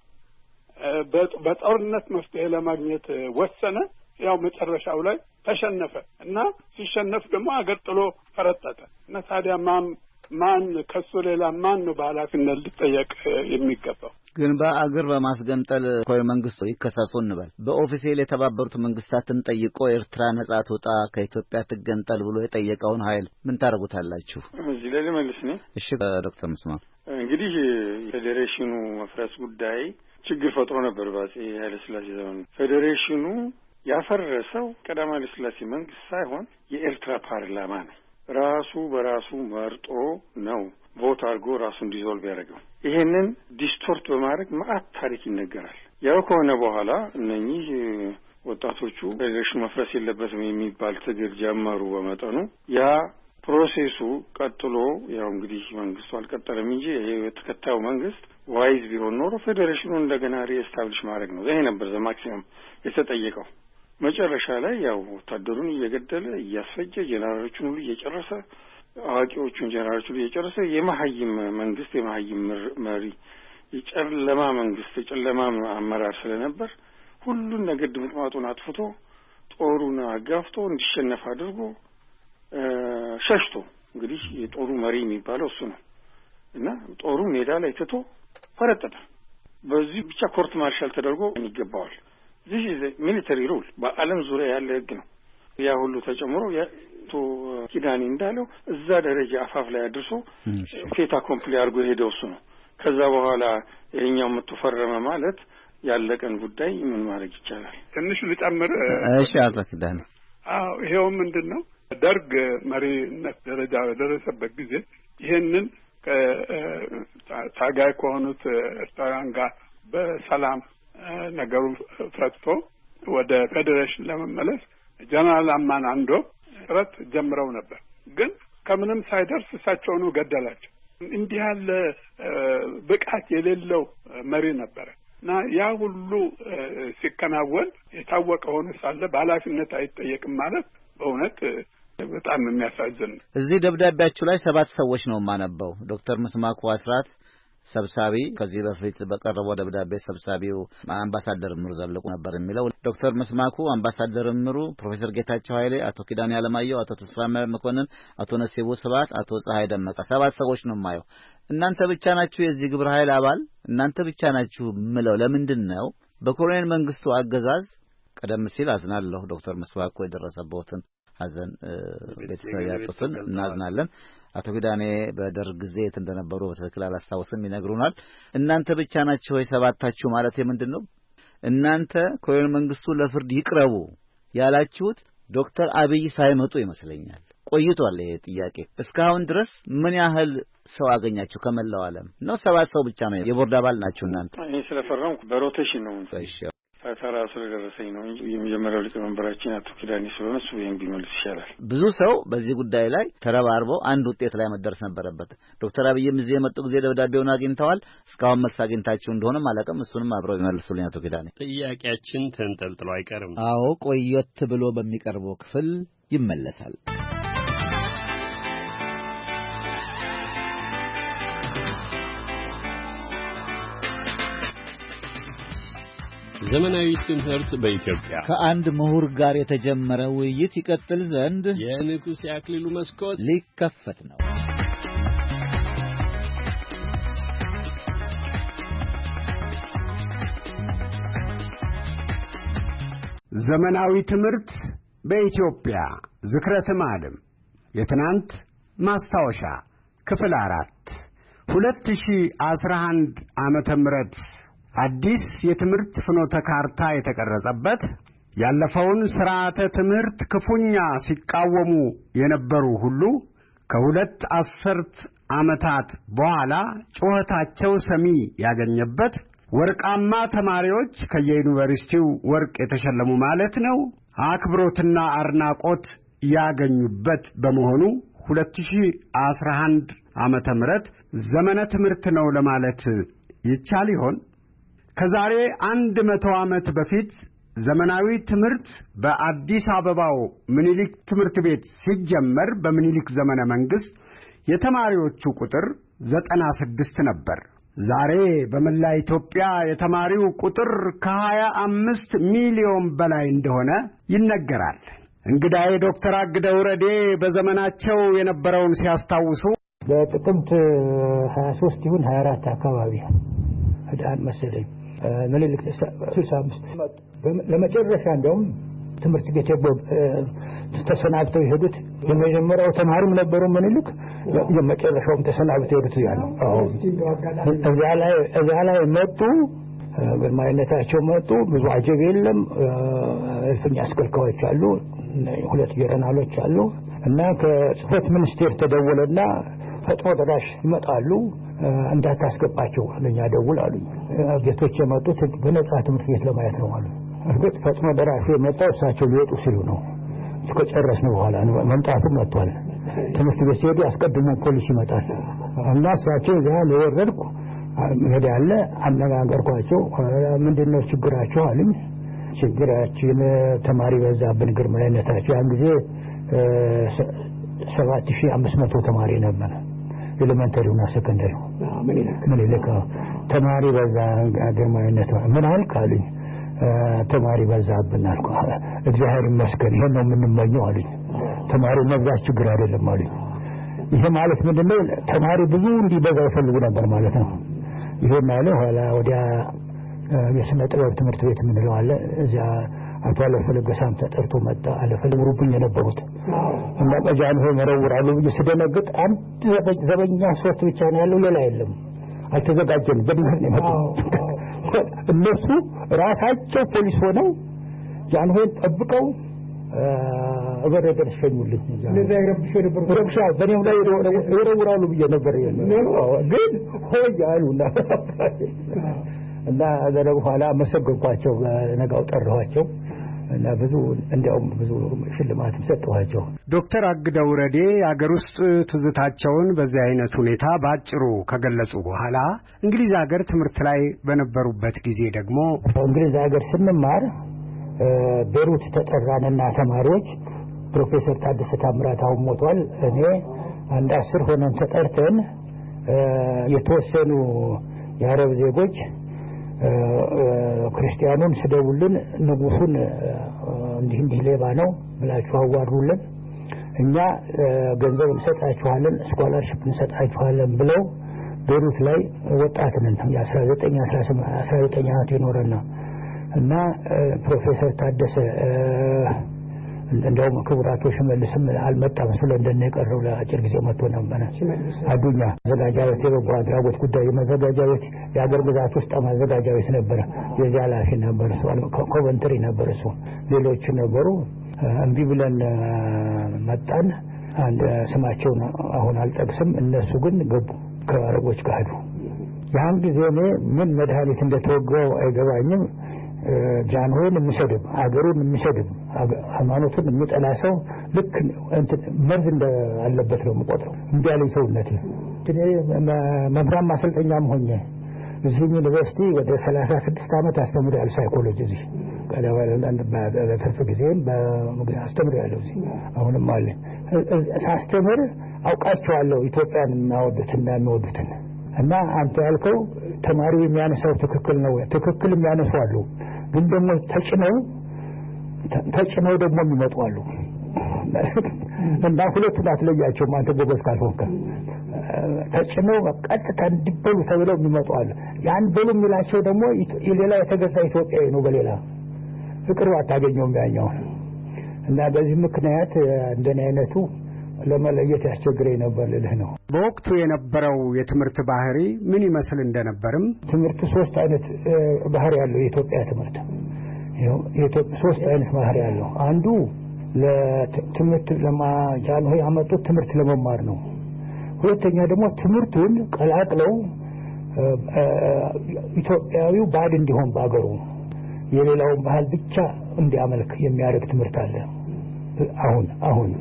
በጦርነት መፍትሄ ለማግኘት ወሰነ። ያው መጨረሻው ላይ ተሸነፈ እና ሲሸነፍ ደግሞ አገር ጥሎ ፈረጠጠ እና ታዲያ ማን ማን ከሱ ሌላ ማን ነው በኃላፊነት ሊጠየቅ የሚገባው? ግን በአገር በማስገንጠል ኮሎኔል መንግስቱ ይከሰሱ እንበል በኦፊሴል የተባበሩት መንግስታትን ጠይቆ ኤርትራ ነጻ ትውጣ ከኢትዮጵያ ትገንጠል ብሎ የጠየቀውን ኃይል ምን ታረጉታላችሁ? እዚህ ላይ ልመልስ ነኝ። እሺ ዶክተር መስማ እንግዲህ ፌዴሬሽኑ መፍረስ ጉዳይ ችግር ፈጥሮ ነበር በአፄ ኃይለ ሥላሴ ዘመን። ፌዴሬሽኑ ያፈረሰው ቀዳማዊ ኃይለ ሥላሴ መንግስት ሳይሆን የኤርትራ ፓርላማ ነው። ራሱ በራሱ መርጦ ነው ቮት አድርጎ ራሱን ዲዞልቭ ያደረገው። ይሄንን ዲስቶርት በማድረግ ማአት ታሪክ ይነገራል። ያው ከሆነ በኋላ እነኚህ ወጣቶቹ ፌዴሬሽኑ መፍረስ የለበትም የሚባል ትግል ጀመሩ በመጠኑ። ያ ፕሮሴሱ ቀጥሎ ያው እንግዲህ መንግስቱ አልቀጠለም እንጂ ይሄ የተከታዩ መንግስት ዋይዝ ቢሆን ኖሮ ፌዴሬሽኑ እንደገና ሪኤስታብሊሽ ማድረግ ነው። ይሄ ነበር ዘማክሲመም የተጠየቀው። መጨረሻ ላይ ያው ወታደሩን እየገደለ እያስፈጀ ጀነራሎቹን ሁሉ እየጨረሰ አዋቂዎቹን ጀነራሎቹ ሁሉ እየጨረሰ የመሀይም መንግስት የመሀይም መሪ የጨለማ መንግስት የጨለማ አመራር ስለነበር ሁሉን ነገር ድምጥማጡን አጥፍቶ ጦሩን አጋፍቶ እንዲሸነፍ አድርጎ ሸሽቶ እንግዲህ የጦሩ መሪ የሚባለው እሱ ነው እና ጦሩ ሜዳ ላይ ትቶ ፈረጠጠ። በዚህ ብቻ ኮርት ማርሻል ተደርጎ ይገባዋል። this is a military rule በዓለም ዙሪያ ያለ ህግ ነው። ያ ሁሉ ተጨምሮ ያቶ ኪዳኒ እንዳለው እዛ ደረጃ አፋፍ ላይ አድርሶ ፌታ ኮምፕሊ አድርጎ ሄደው እሱ ነው። ከዛ በኋላ የኛው መተፈረመ ማለት ያለቀን ጉዳይ ምን ማድረግ ይቻላል? ትንሽ ልጨምር። እሺ አቶ ኪዳኒ። አዎ ይሄው ምንድነው ደርግ መሪነት ደረጃ በደረሰበት ጊዜ ይሄንን ታጋይ ከሆኑት ኤርትራውያን ጋር በሰላም ነገሩ ፈትቶ ወደ ፌዴሬሽን ለመመለስ ጀነራል አማን አንዶ ጥረት ጀምረው ነበር። ግን ከምንም ሳይደርስ እሳቸውኑ ገደላቸው። እንዲህ ያለ ብቃት የሌለው መሪ ነበር እና ያ ሁሉ ሲከናወን የታወቀ ሆኖ ሳለ በኃላፊነት አይጠየቅም ማለት በእውነት በጣም የሚያሳዝን። እዚህ ደብዳቤያችሁ ላይ ሰባት ሰዎች ነው ማነበው። ዶክተር መስማኩ አስራት ሰብሳቢ፣ ከዚህ በፊት በቀረበው ደብዳቤ ሰብሳቢው አምባሳደር እምሩ ዘለቁ ነበር የሚለው። ዶክተር መስማኩ፣ አምባሳደር እምሩ፣ ፕሮፌሰር ጌታቸው ኃይሌ፣ አቶ ኪዳኔ አለማየሁ፣ አቶ ተስፋ መኮንን፣ አቶ ነሲቡ ስብሐት፣ አቶ ፀሐይ ደመቀ ሰባት ሰዎች ነው የማየው። እናንተ ብቻ ናችሁ የዚህ ግብረ ኃይል አባል? እናንተ ብቻ ናችሁ ምለው ለምንድን ነው? በኮሎኔል መንግስቱ አገዛዝ ቀደም ሲል አዝናለሁ ዶክተር መስማኩ የደረሰበትን ሐዘን ቤተሰብ ያጡትን እናዝናለን። አቶ ኪዳኔ በደርግ ጊዜ የት እንደነበሩ በትክክል አላስታውስም ይነግሩናል። እናንተ ብቻ ናችሁ ወይ ሰባታችሁ ማለት ምንድነው? እናንተ ኮሎኔል መንግስቱ ለፍርድ ይቅረቡ ያላችሁት ዶክተር አብይ ሳይመጡ ይመስለኛል። ቆይቷል ይሄ ጥያቄ። እስካሁን ድረስ ምን ያህል ሰው አገኛችሁ ከመላው ዓለም ነው? ሰባት ሰው ብቻ ነው የቦርድ አባል ናችሁ እናንተ? እኔ ስለፈረምኩ በሮቴሽን ነው። እሺ ታራ ስለደረሰኝ ነው እንጂ የመጀመሪያው ሊቀመንበራችን አቶ ኪዳኔ ስለሆነ እሱ ይሄን ቢመልስ ይሻላል። ብዙ ሰው በዚህ ጉዳይ ላይ ተረባርቦ አንድ ውጤት ላይ መደረስ ነበረበት። ዶክተር አብይም እዚህ የመጡ ጊዜ ደብዳቤውን አግኝተዋል። እስካሁን መልስ አግኝታችሁ እንደሆነ ማለቅም እሱንም አብረው ይመልሱልኝ አቶ ኪዳኔ። ጥያቄያችን ተንጠልጥሎ አይቀርም። አዎ ቆየት ብሎ በሚቀርበው ክፍል ይመለሳል። ዘመናዊ ትምህርት በኢትዮጵያ ከአንድ ምሁር ጋር የተጀመረ ውይይት ይቀጥል ዘንድ የንጉሥ አክሊሉ መስኮት ሊከፈት ነው። ዘመናዊ ትምህርት በኢትዮጵያ ዝክረተ ማለም የትናንት ማስታወሻ ክፍል አራት ሁለት ሺህ አስራ አንድ ዓመተ ምህረት አዲስ የትምህርት ፍኖተ ካርታ የተቀረጸበት ያለፈውን ስርዓተ ትምህርት ክፉኛ ሲቃወሙ የነበሩ ሁሉ ከሁለት አስርት ዓመታት በኋላ ጩኸታቸው ሰሚ ያገኘበት ወርቃማ ተማሪዎች ከየዩኒቨርሲቲው ወርቅ የተሸለሙ ማለት ነው አክብሮትና አድናቆት ያገኙበት በመሆኑ ሁለት ሺህ አስራ አንድ ዓመተ ምህረት ዘመነ ትምህርት ነው ለማለት ይቻል ይሆን? ከዛሬ አንድ መቶ ዓመት በፊት ዘመናዊ ትምህርት በአዲስ አበባው ምኒልክ ትምህርት ቤት ሲጀመር በምኒልክ ዘመነ መንግስት የተማሪዎቹ ቁጥር ዘጠና ስድስት ነበር። ዛሬ በመላ ኢትዮጵያ የተማሪው ቁጥር ከሀያ አምስት ሚሊዮን በላይ እንደሆነ ይነገራል። እንግዳዬ ዶክተር አግደው ረዴ በዘመናቸው የነበረውን ሲያስታውሱ በጥቅምት ሀያ ሶስት ይሁን ሀያ አራት አካባቢ አዳን መሰለኝ ምኒልክ ስልሳ አምስት ለመጨረሻ እንደውም ትምህርት ቤት ተሰናብተው የሄዱት የመጀመሪያው ተማሪም ነበሩ ምኒልክ የመጨረሻውም ተሰናብተው የሄዱት ያለው። አዎ እዛ ላይ እዛ ላይ መጡ። በማይነታቸው መጡ። ብዙ አጀብ የለም። እልፍኝ አስከልካዮች አሉ፣ ሁለት ጀነራሎች አሉ እና ከጽህፈት ሚኒስቴር ተደወለና ፈጥኖ ደራሽ ይመጣሉ እንዳታስገባቸው ለኛ ደውል አሉኝ። ቤቶች የመጡት በነጻ ትምህርት ቤት ለማየት ነው አሉ። እርግጥ ፈጥኖ ደራሽ የመጣው እሳቸው ሊወጡ ሲሉ ነው። እስከጨረስን በኋላ መምጣቱ መጥቷል። ትምህርት ቤት ሲሄዱ አስቀድሞ ፖሊስ ይመጣል እና እሳቸው እዛ ለወረድኩ ሄደ ያለ አነጋገርኳቸው። ምንድነው ችግራቸው አሉኝ። ችግራችን ተማሪ በዛብን ግርማዊነታቸው ያን ጊዜ ሰባት ሺህ አምስት መቶ ተማሪ ነበር ኤሌመንተሪውና ሰከንደሪው። ምን ይልካ ተማሪ በዛ ግርማዊነት ምን አልክ አሉኝ። ተማሪ በዛብን አልኩ። እግዚአብሔር ይመስገን ይሄን ነው የምንመኘው አሉኝ። ተማሪ መብዛት ችግር አይደለም አሉኝ። ይሄ ማለት ምንድነው ተማሪ ብዙ እንዲበዛ ይፈልጉ ነበር ማለት ነው። ይሄ ማለት ኋላ ወዲያ የስነ ጥበብ ትምህርት ቤት ምንለው አለ እዚያ አቶ አለፈለገሳም ተጠርቶ መጣ። አለፈለግሩብኝ የነበሩት እና በጃን ሆይ መረውራሉ እየሰደነግጥ አንድ ዘበኛ ሶስት ብቻ ነው ያለው ሌላ የለም። አልተዘጋጀንም በድንገት ነው የመጣው። እነሱ ራሳቸው ፖሊስ ሆነው ጃን ሆይ ጠብቀው አበረደር ሸኙልኝ። ለዛ ይረብሽ ነበር ረብሻ በኔም ላይ ይረውራሉ ብዬ ነበር ግን ሆይ ያሉና እና አዘረ በኋላ መሰገንኳቸው። ነገው ጠራኋቸው እና ብዙ እንዲያውም ብዙ ሽልማት ሰጠኋቸው። ዶክተር አግደው ረዴ አገር ውስጥ ትዝታቸውን በዚህ አይነት ሁኔታ ባጭሩ ከገለጹ በኋላ እንግሊዝ ሀገር ትምህርት ላይ በነበሩበት ጊዜ ደግሞ እንግሊዝ ሀገር ስንማር ቤሩት ተጠራንና ተማሪዎች ፕሮፌሰር ታደሰ ታምራት አሁን ሞቷል። እኔ አንድ አስር ሆነን ተጠርተን የተወሰኑ የአረብ ዜጎች ክርስቲያኑን ስደውልን ንጉሱን እንዲህ እንዲህ ሌባ ነው ብላችሁ አዋሩልን፣ እኛ ገንዘብ እንሰጣችኋለን ስኮላርሺፕ እንሰጣችኋለን ብለው ቤሩት ላይ ወጣት ነን የ19 19 ዓመት ይኖርና እና ፕሮፌሰር ታደሰ እንደውም ክቡራቶ ሽመልስም አልመጣም ስለ እንደነ የቀረው ለአጭር ጊዜ መጥቶ ነበር። አዱኛ ዘጋጃዊት የበጎ አድራጎት ጉዳይ መዘጋጃዊት የአገር ግዛት ውስጥ ማዘጋጃዊት ነበር። የዚያ ኃላፊ ነበር እሱ። ኮቨንትሪ ነበር እሱ። ሌሎች ነበሩ። እንቢ ብለን መጣን። አንድ ስማቸውን አሁን አልጠቅስም። እነሱ ግን ገቡ ከአረቦች ጋር ሄዱ። ያን ጊዜ ምን መድኃኒት እንደተወጋው አይገባኝም። ጃንሆይን የሚሰድብ አገሩን የሚሰድብ ሃይማኖቱን የሚጠላ ሰው ልክ መርዝ እንዳለበት ነው የምቆጥረው። እንዲያለኝ ሰውነት መምህራን ማሰልጠኛም ሆኜ እዚህ ዩኒቨርሲቲ ወደ ሰላሳ ስድስት ዓመት አስተምሬያለሁ ሳይኮሎጂ እዚህ ቀለበለና በትርፍ ጊዜም በመግቢያ አስተምሬያለሁ እዚህ አሁንም አለ ሳስተምር አውቃቸዋለሁ ኢትዮጵያን የሚያወዱትና የሚወዱትን እና አንተ ያልከው ተማሪው የሚያነሳው ትክክል ነው ትክክል የሚያነሱ አሉ ግን ደግሞ ተጭነው ተጭነው ደግሞ የሚመጡ አሉ እና ሁለቱን አትለያቸው አንተ ጎበዝ ካልሆንክ ተጭነው ቀጥታ እንዲበሉ ተብለው የሚመጡ አሉ ያን በሉ የሚላቸው ደግሞ የሌላ የተገዛ ኢትዮጵያዊ ነው በሌላ ፍቅሩ አታገኘውም ያኛው እና በዚህ ምክንያት እንደኔ አይነቱ ለመለየት ያስቸግረኝ ነበር ልልህ ነው። በወቅቱ የነበረው የትምህርት ባህሪ ምን ይመስል እንደነበርም ትምህርት ሶስት አይነት ባህሪ ያለው የኢትዮጵያ ትምህርት የኢትዮጵያ ሶስት አይነት ባህሪ ያለው አንዱ ለትምህርት ለማጃንሆይ ያመጡት ትምህርት ለመማር ነው። ሁለተኛ ደግሞ ትምህርቱን ቀላቅለው ኢትዮጵያዊው ባድ እንዲሆን ባገሩ የሌላውን ባህል ብቻ እንዲያመልክ የሚያደርግ ትምህርት አለ። አሁን አሁን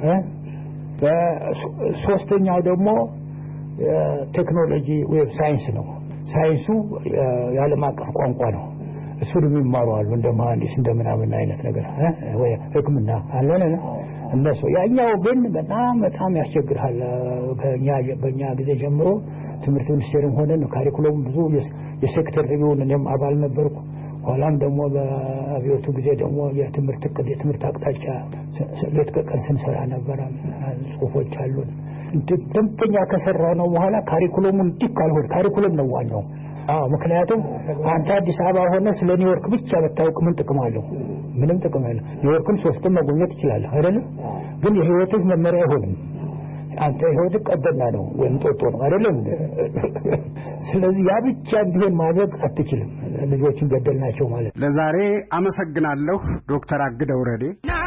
በሶስተኛው ደግሞ ቴክኖሎጂ ወይ ሳይንስ ነው። ሳይንሱ የዓለም አቀፍ ቋንቋ ነው። እሱን የሚማሩ አሉ እንደ መሐንዲስ እንደምናምን አይነት ነገር ወይ ሕክምና አለነ እነሱ ያኛው ግን በጣም በጣም ያስቸግራል። በእኛ በእኛ ጊዜ ጀምሮ ትምህርት ሚኒስቴርም ሆነ ካሪኩለም ብዙ የሴክተር ሪቪውን እኔም አባል ነበርኩ። ኋላም ደግሞ በአብዮቱ ጊዜ ደግሞ የትምህርት እቅድ የትምህርት አቅጣጫ ሌት ከቀን ስንሰራ ነበር። ጽሁፎች አሉን። ደምተኛ ከሰራ ነው በኋላ ካሪኩለሙን እንዲህ ካልሆነ ካሪኩለም ነው ዋናው። አዎ ምክንያቱም አንተ አዲስ አበባ ሆነ ስለ ኒውዮርክ ብቻ በታውቅ ምን ጥቅም አለው? ምንም ጥቅም የለም። ኒውዮርክን ሶስቱን መጎብኘት ይችላል አይደል? ግን የህይወትህ መመሪያ አይሆንም። አንተ ህይወትህ ቀበና ነው ወይም ጦጦ ነው አይደል? ስለዚህ ያ ብቻ እንዲሆን ማድረግ አትችልም። ልጆችን ገደልናቸው ማለት ነው። ለዛሬ አመሰግናለሁ ዶክተር አግደው ረዴ።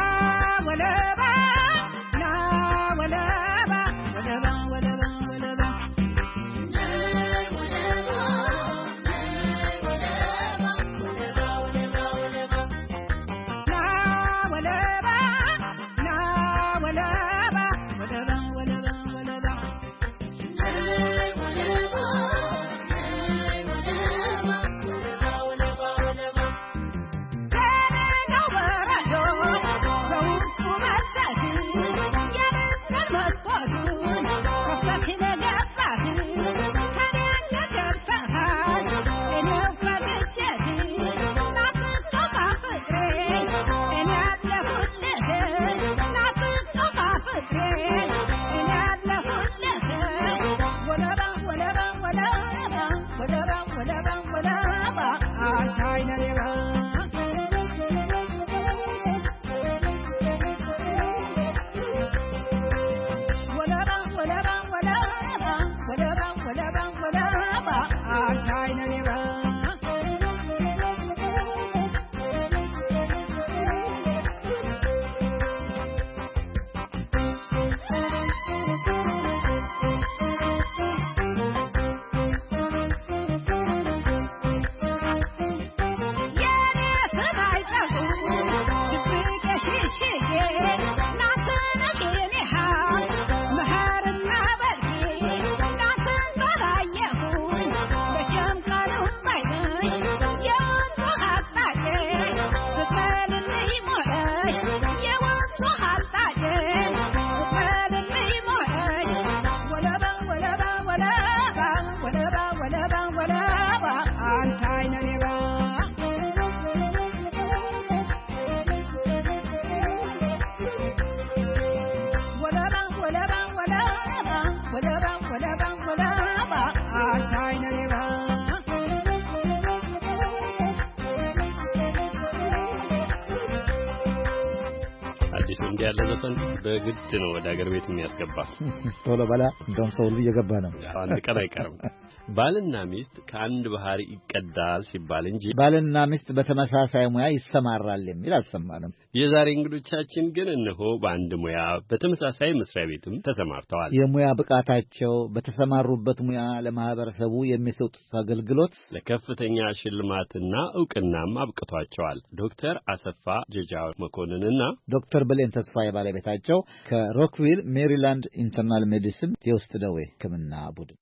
ያለ ዘፈን በግድ ነው ወደ ሀገር ቤት የሚያስገባ። ቶሎ በላ እንደውም ሰው ሁሉ እየገባ ነው። አንድ ቀን አይቀርም። ባልና ሚስት ከአንድ ባህር ይቀዳል ሲባል እንጂ ባልና ሚስት በተመሳሳይ ሙያ ይሰማራል የሚል አልሰማንም። የዛሬ እንግዶቻችን ግን እነሆ በአንድ ሙያ በተመሳሳይ መስሪያ ቤትም ተሰማርተዋል። የሙያ ብቃታቸው በተሰማሩበት ሙያ ለማህበረሰቡ የሚሰጡት አገልግሎት ለከፍተኛ ሽልማትና ዕውቅናም አብቅቷቸዋል። ዶክተር አሰፋ ጀጃው መኮንንና ዶክተር ብሌን ተስፋ የባለቤታቸው ከሮክቪል ሜሪላንድ ኢንተርናል ሜዲሲን የውስጥ ደዌ ሕክምና ቡድን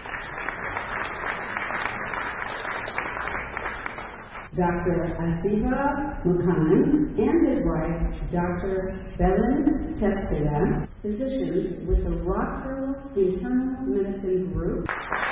Doctor Asifa Mukhanan and his wife, Doctor Belen Tepsida, physicians with the Rockville Internal Medicine Group.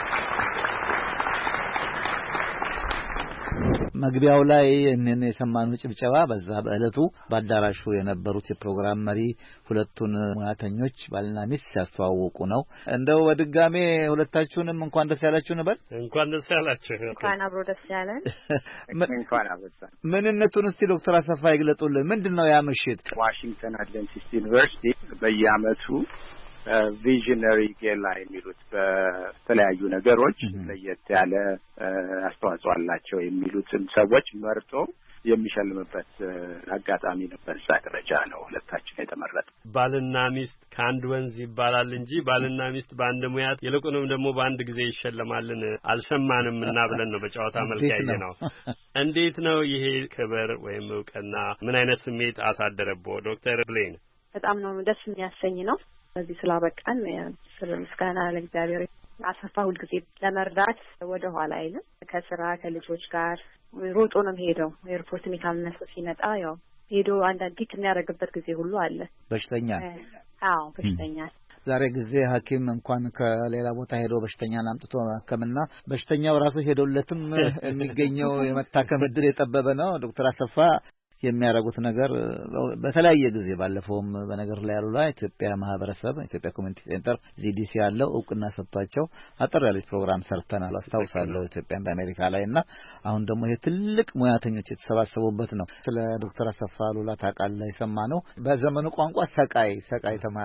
መግቢያው ላይ እነነ የሰማነው ጭብጨባ በዛ በእለቱ በአዳራሹ የነበሩት የፕሮግራም መሪ ሁለቱን ሙያተኞች ባልና ሚስት ሲያስተዋውቁ ነው። እንደው በድጋሜ ሁለታችሁንም እንኳን ደስ ያላችሁ ነበር። እንኳን ደስ ያላችሁ። እንኳን አብሮ ደስ ያለን። እንኳን አብሮታ። ምንነቱን እስቲ ዶክተር አሰፋ ይግለጡልን። ምንድነው ያ ምሽት? ዋሽንግተን አድቬንቲስት ዩኒቨርሲቲ በየዓመቱ ቪዥነሪ ጌላ የሚሉት በተለያዩ ነገሮች ለየት ያለ አስተዋጽኦ አላቸው የሚሉትን ሰዎች መርጦ የሚሸልምበት አጋጣሚ ነበር። እዛ ደረጃ ነው ሁለታችን የተመረጠ። ባልና ሚስት ከአንድ ወንዝ ይባላል እንጂ ባልና ሚስት በአንድ ሙያ ይልቁንም ደግሞ በአንድ ጊዜ ይሸለማልን አልሰማንም እና ብለን ነው በጨዋታ መልክ ያየነው። እንዴት ነው ይሄ ክብር ወይም ዕውቅና ምን አይነት ስሜት አሳደረቦ ዶክተር ብሌን? በጣም ነው ደስ የሚያሰኝ ነው። በዚህ ስላበቃን ስለ ምስጋና ለእግዚአብሔር። አሰፋ ሁልጊዜ ለመርዳት ወደ ኋላ አይልም። ከስራ ከልጆች ጋር ሮጦ ነው ሄደው ኤርፖርት ሚካልነስ ሲመጣ ያው ሄዶ አንዳንድ ዲክ የሚያደርግበት ጊዜ ሁሉ አለ። በሽተኛ አዎ በሽተኛ ዛሬ ጊዜ ሐኪም እንኳን ከሌላ ቦታ ሄዶ በሽተኛን አምጥቶ ማከምና በሽተኛው ራሱ ሄዶለትም የሚገኘው የመታከም እድል የጠበበ ነው። ዶክተር አሰፋ የሚያረጉት ነገር በተለያየ ጊዜ ባለፈውም በነገር ላይ ያሉ ላይ ኢትዮጵያ ማህበረሰብ ኢትዮጵያ ኮሚኒቲ ሴንተር ዚዲሲ ያለው ዕውቅና ሰጥቷቸው አጠር ያለ ፕሮግራም ሰርተናል አስታውሳለሁ። ኢትዮጵያ በአሜሪካ ላይና አሁን ደግሞ ይሄ ትልቅ ሙያተኞች የተሰባሰቡበት ነው። ስለ ዶክተር አሰፋ ሉላ ታቃለ የሰማነው በዘመኑ ቋንቋ ሰቃይ ሰቃይ ተማሪ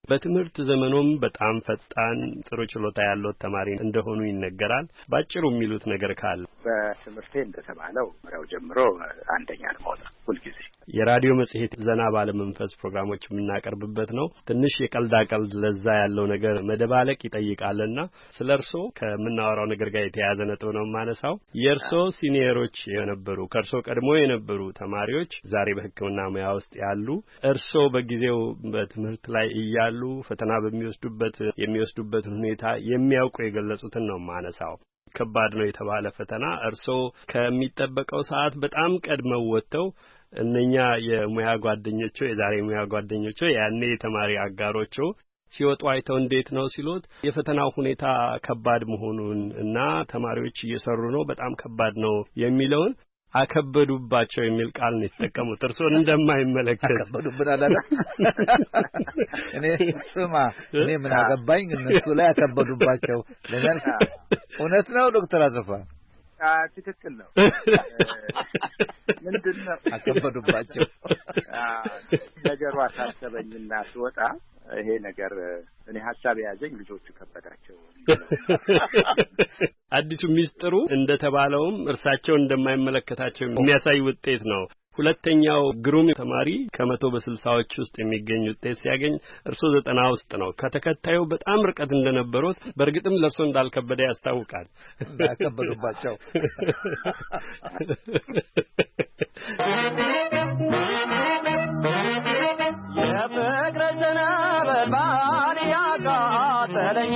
በትምህርት ዘመኑም በጣም ፈጣን ጥሩ ችሎታ ያለው ተማሪ እንደሆኑ ይነገራል። ባጭሩ የሚሉት ነገር ካለ? በትምህርቴ እንደተባለው መሪያው ጀምሮ አንደኛ ነው ማለት ሁልጊዜ። የራዲዮ መጽሔት ዘና ባለ መንፈስ ፕሮግራሞች የምናቀርብበት ነው። ትንሽ የቀልዳ ቀልድ ለዛ ያለው ነገር መደባለቅ ይጠይቃልና ስለርሶ ከምናወራው ነገር ጋር የተያያዘ ነጥብ ነው ማነሳው። የርሶ ሲኒየሮች የነበሩ ከርሶ ቀድሞ የነበሩ ተማሪዎች ዛሬ በሕክምና ሙያ ውስጥ ያሉ እርሶ በጊዜው በትምህርት ላይ እያሉ ፈተና በሚወስዱበት የሚወስዱበት ሁኔታ የሚያውቁ የገለጹትን ነው ማነሳው። ከባድ ነው የተባለ ፈተና እርሶ ከሚጠበቀው ሰዓት በጣም ቀድመው ወጥተው እነኛ የሙያ ጓደኞቹ የዛሬ ሙያ ጓደኞቹ ያኔ የተማሪ አጋሮቹ ሲወጡ አይተው እንዴት ነው ሲሉት የፈተናው ሁኔታ ከባድ መሆኑን እና ተማሪዎች እየሰሩ ነው በጣም ከባድ ነው የሚለውን አከበዱባቸው የሚል ቃል ነው የተጠቀሙት። እርሶን እንደማይመለከት አከበዱብን አላለ። እኔ ስማ እኔ ምን አገባኝ እነሱ ላይ አከበዱባቸው ለምን? እውነት ነው ዶክተር አሰፋ? አዎ ትክክል ነው። ምንድነው አከበዱባቸው? ነገሩ አሳሰበኝና ስወጣ ይሄ ነገር እኔ ሐሳብ ያዘኝ ልጆቹ ከበዳቸው። አዲሱ ሚስጥሩ እንደተባለውም እርሳቸው እንደማይመለከታቸው የሚያሳይ ውጤት ነው። ሁለተኛው ግሩም ተማሪ ከመቶ በስልሳዎች ውስጥ የሚገኝ ውጤት ሲያገኝ እርሶ ዘጠና ውስጥ ነው። ከተከታዩ በጣም ርቀት እንደነበሩት በእርግጥም ለርሶ እንዳልከበደ ያስታውቃል። እንዳከበዱባቸው የፍቅርህን ነበልባል ያቃጠለኝ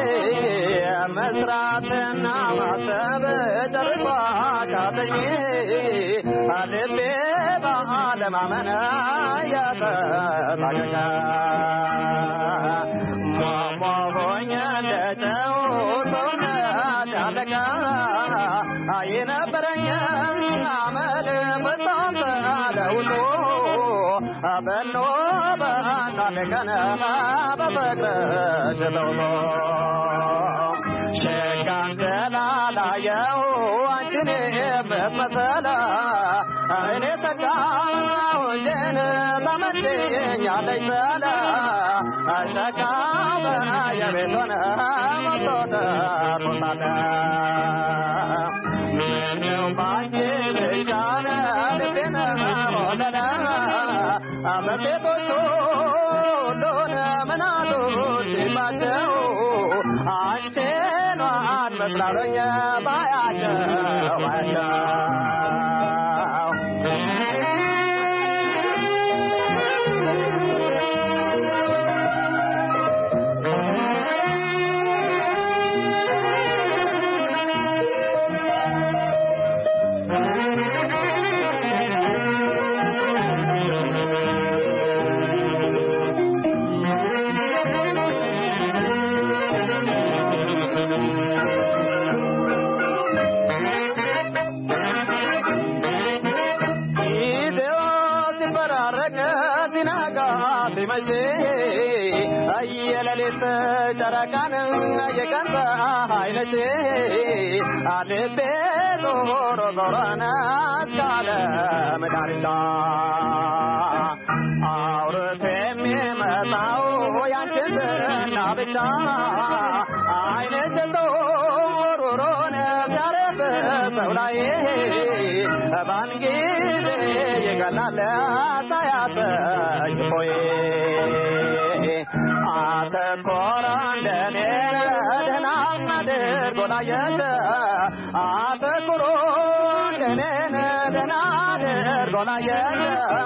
መስራትና ማሰብ ጨርሶ አቃተኝ ልቤ ባለማመን ያተሳቀቀ ሟሟሆኝ እንደጨው ሰውነት ያለቀ የነበረኝ አመል በጣም ተለውጦ በኖ በናለቀነ በፍቅርሽ ተውጦ ሸጋን ዘላላየው አንቺን የምትመስል እኔ ተጋሁልን በመድኛለች ስለ ሸጋ በየቤቱን መቶተ ቶታለ ምነው ባንቺ ብቻነ ልቤነ ሆነነ መሴቶቹ ሁሉን ምናሉ ሲባቸው አንቺን አትመስላለኝ ባያቸው ባያቸው አየለሌት ጨረቃን የቀን ፀሐይነች አልቤ ዞሮ ዞሮና እስካለ መዳርቻ አውርቶ የሚመጣው ያንቺን ዝና ብቻ አይነት ዞሮሮን ሲያረፍ ሰው ላይ ባንጊዜ ይገላል ሳያሰኝ ሆይ አተኮረ እንደኔ ደህና አድርጎ ላየሽ አተኮረ እንደኔ ደህና አድርጎ ላየሽ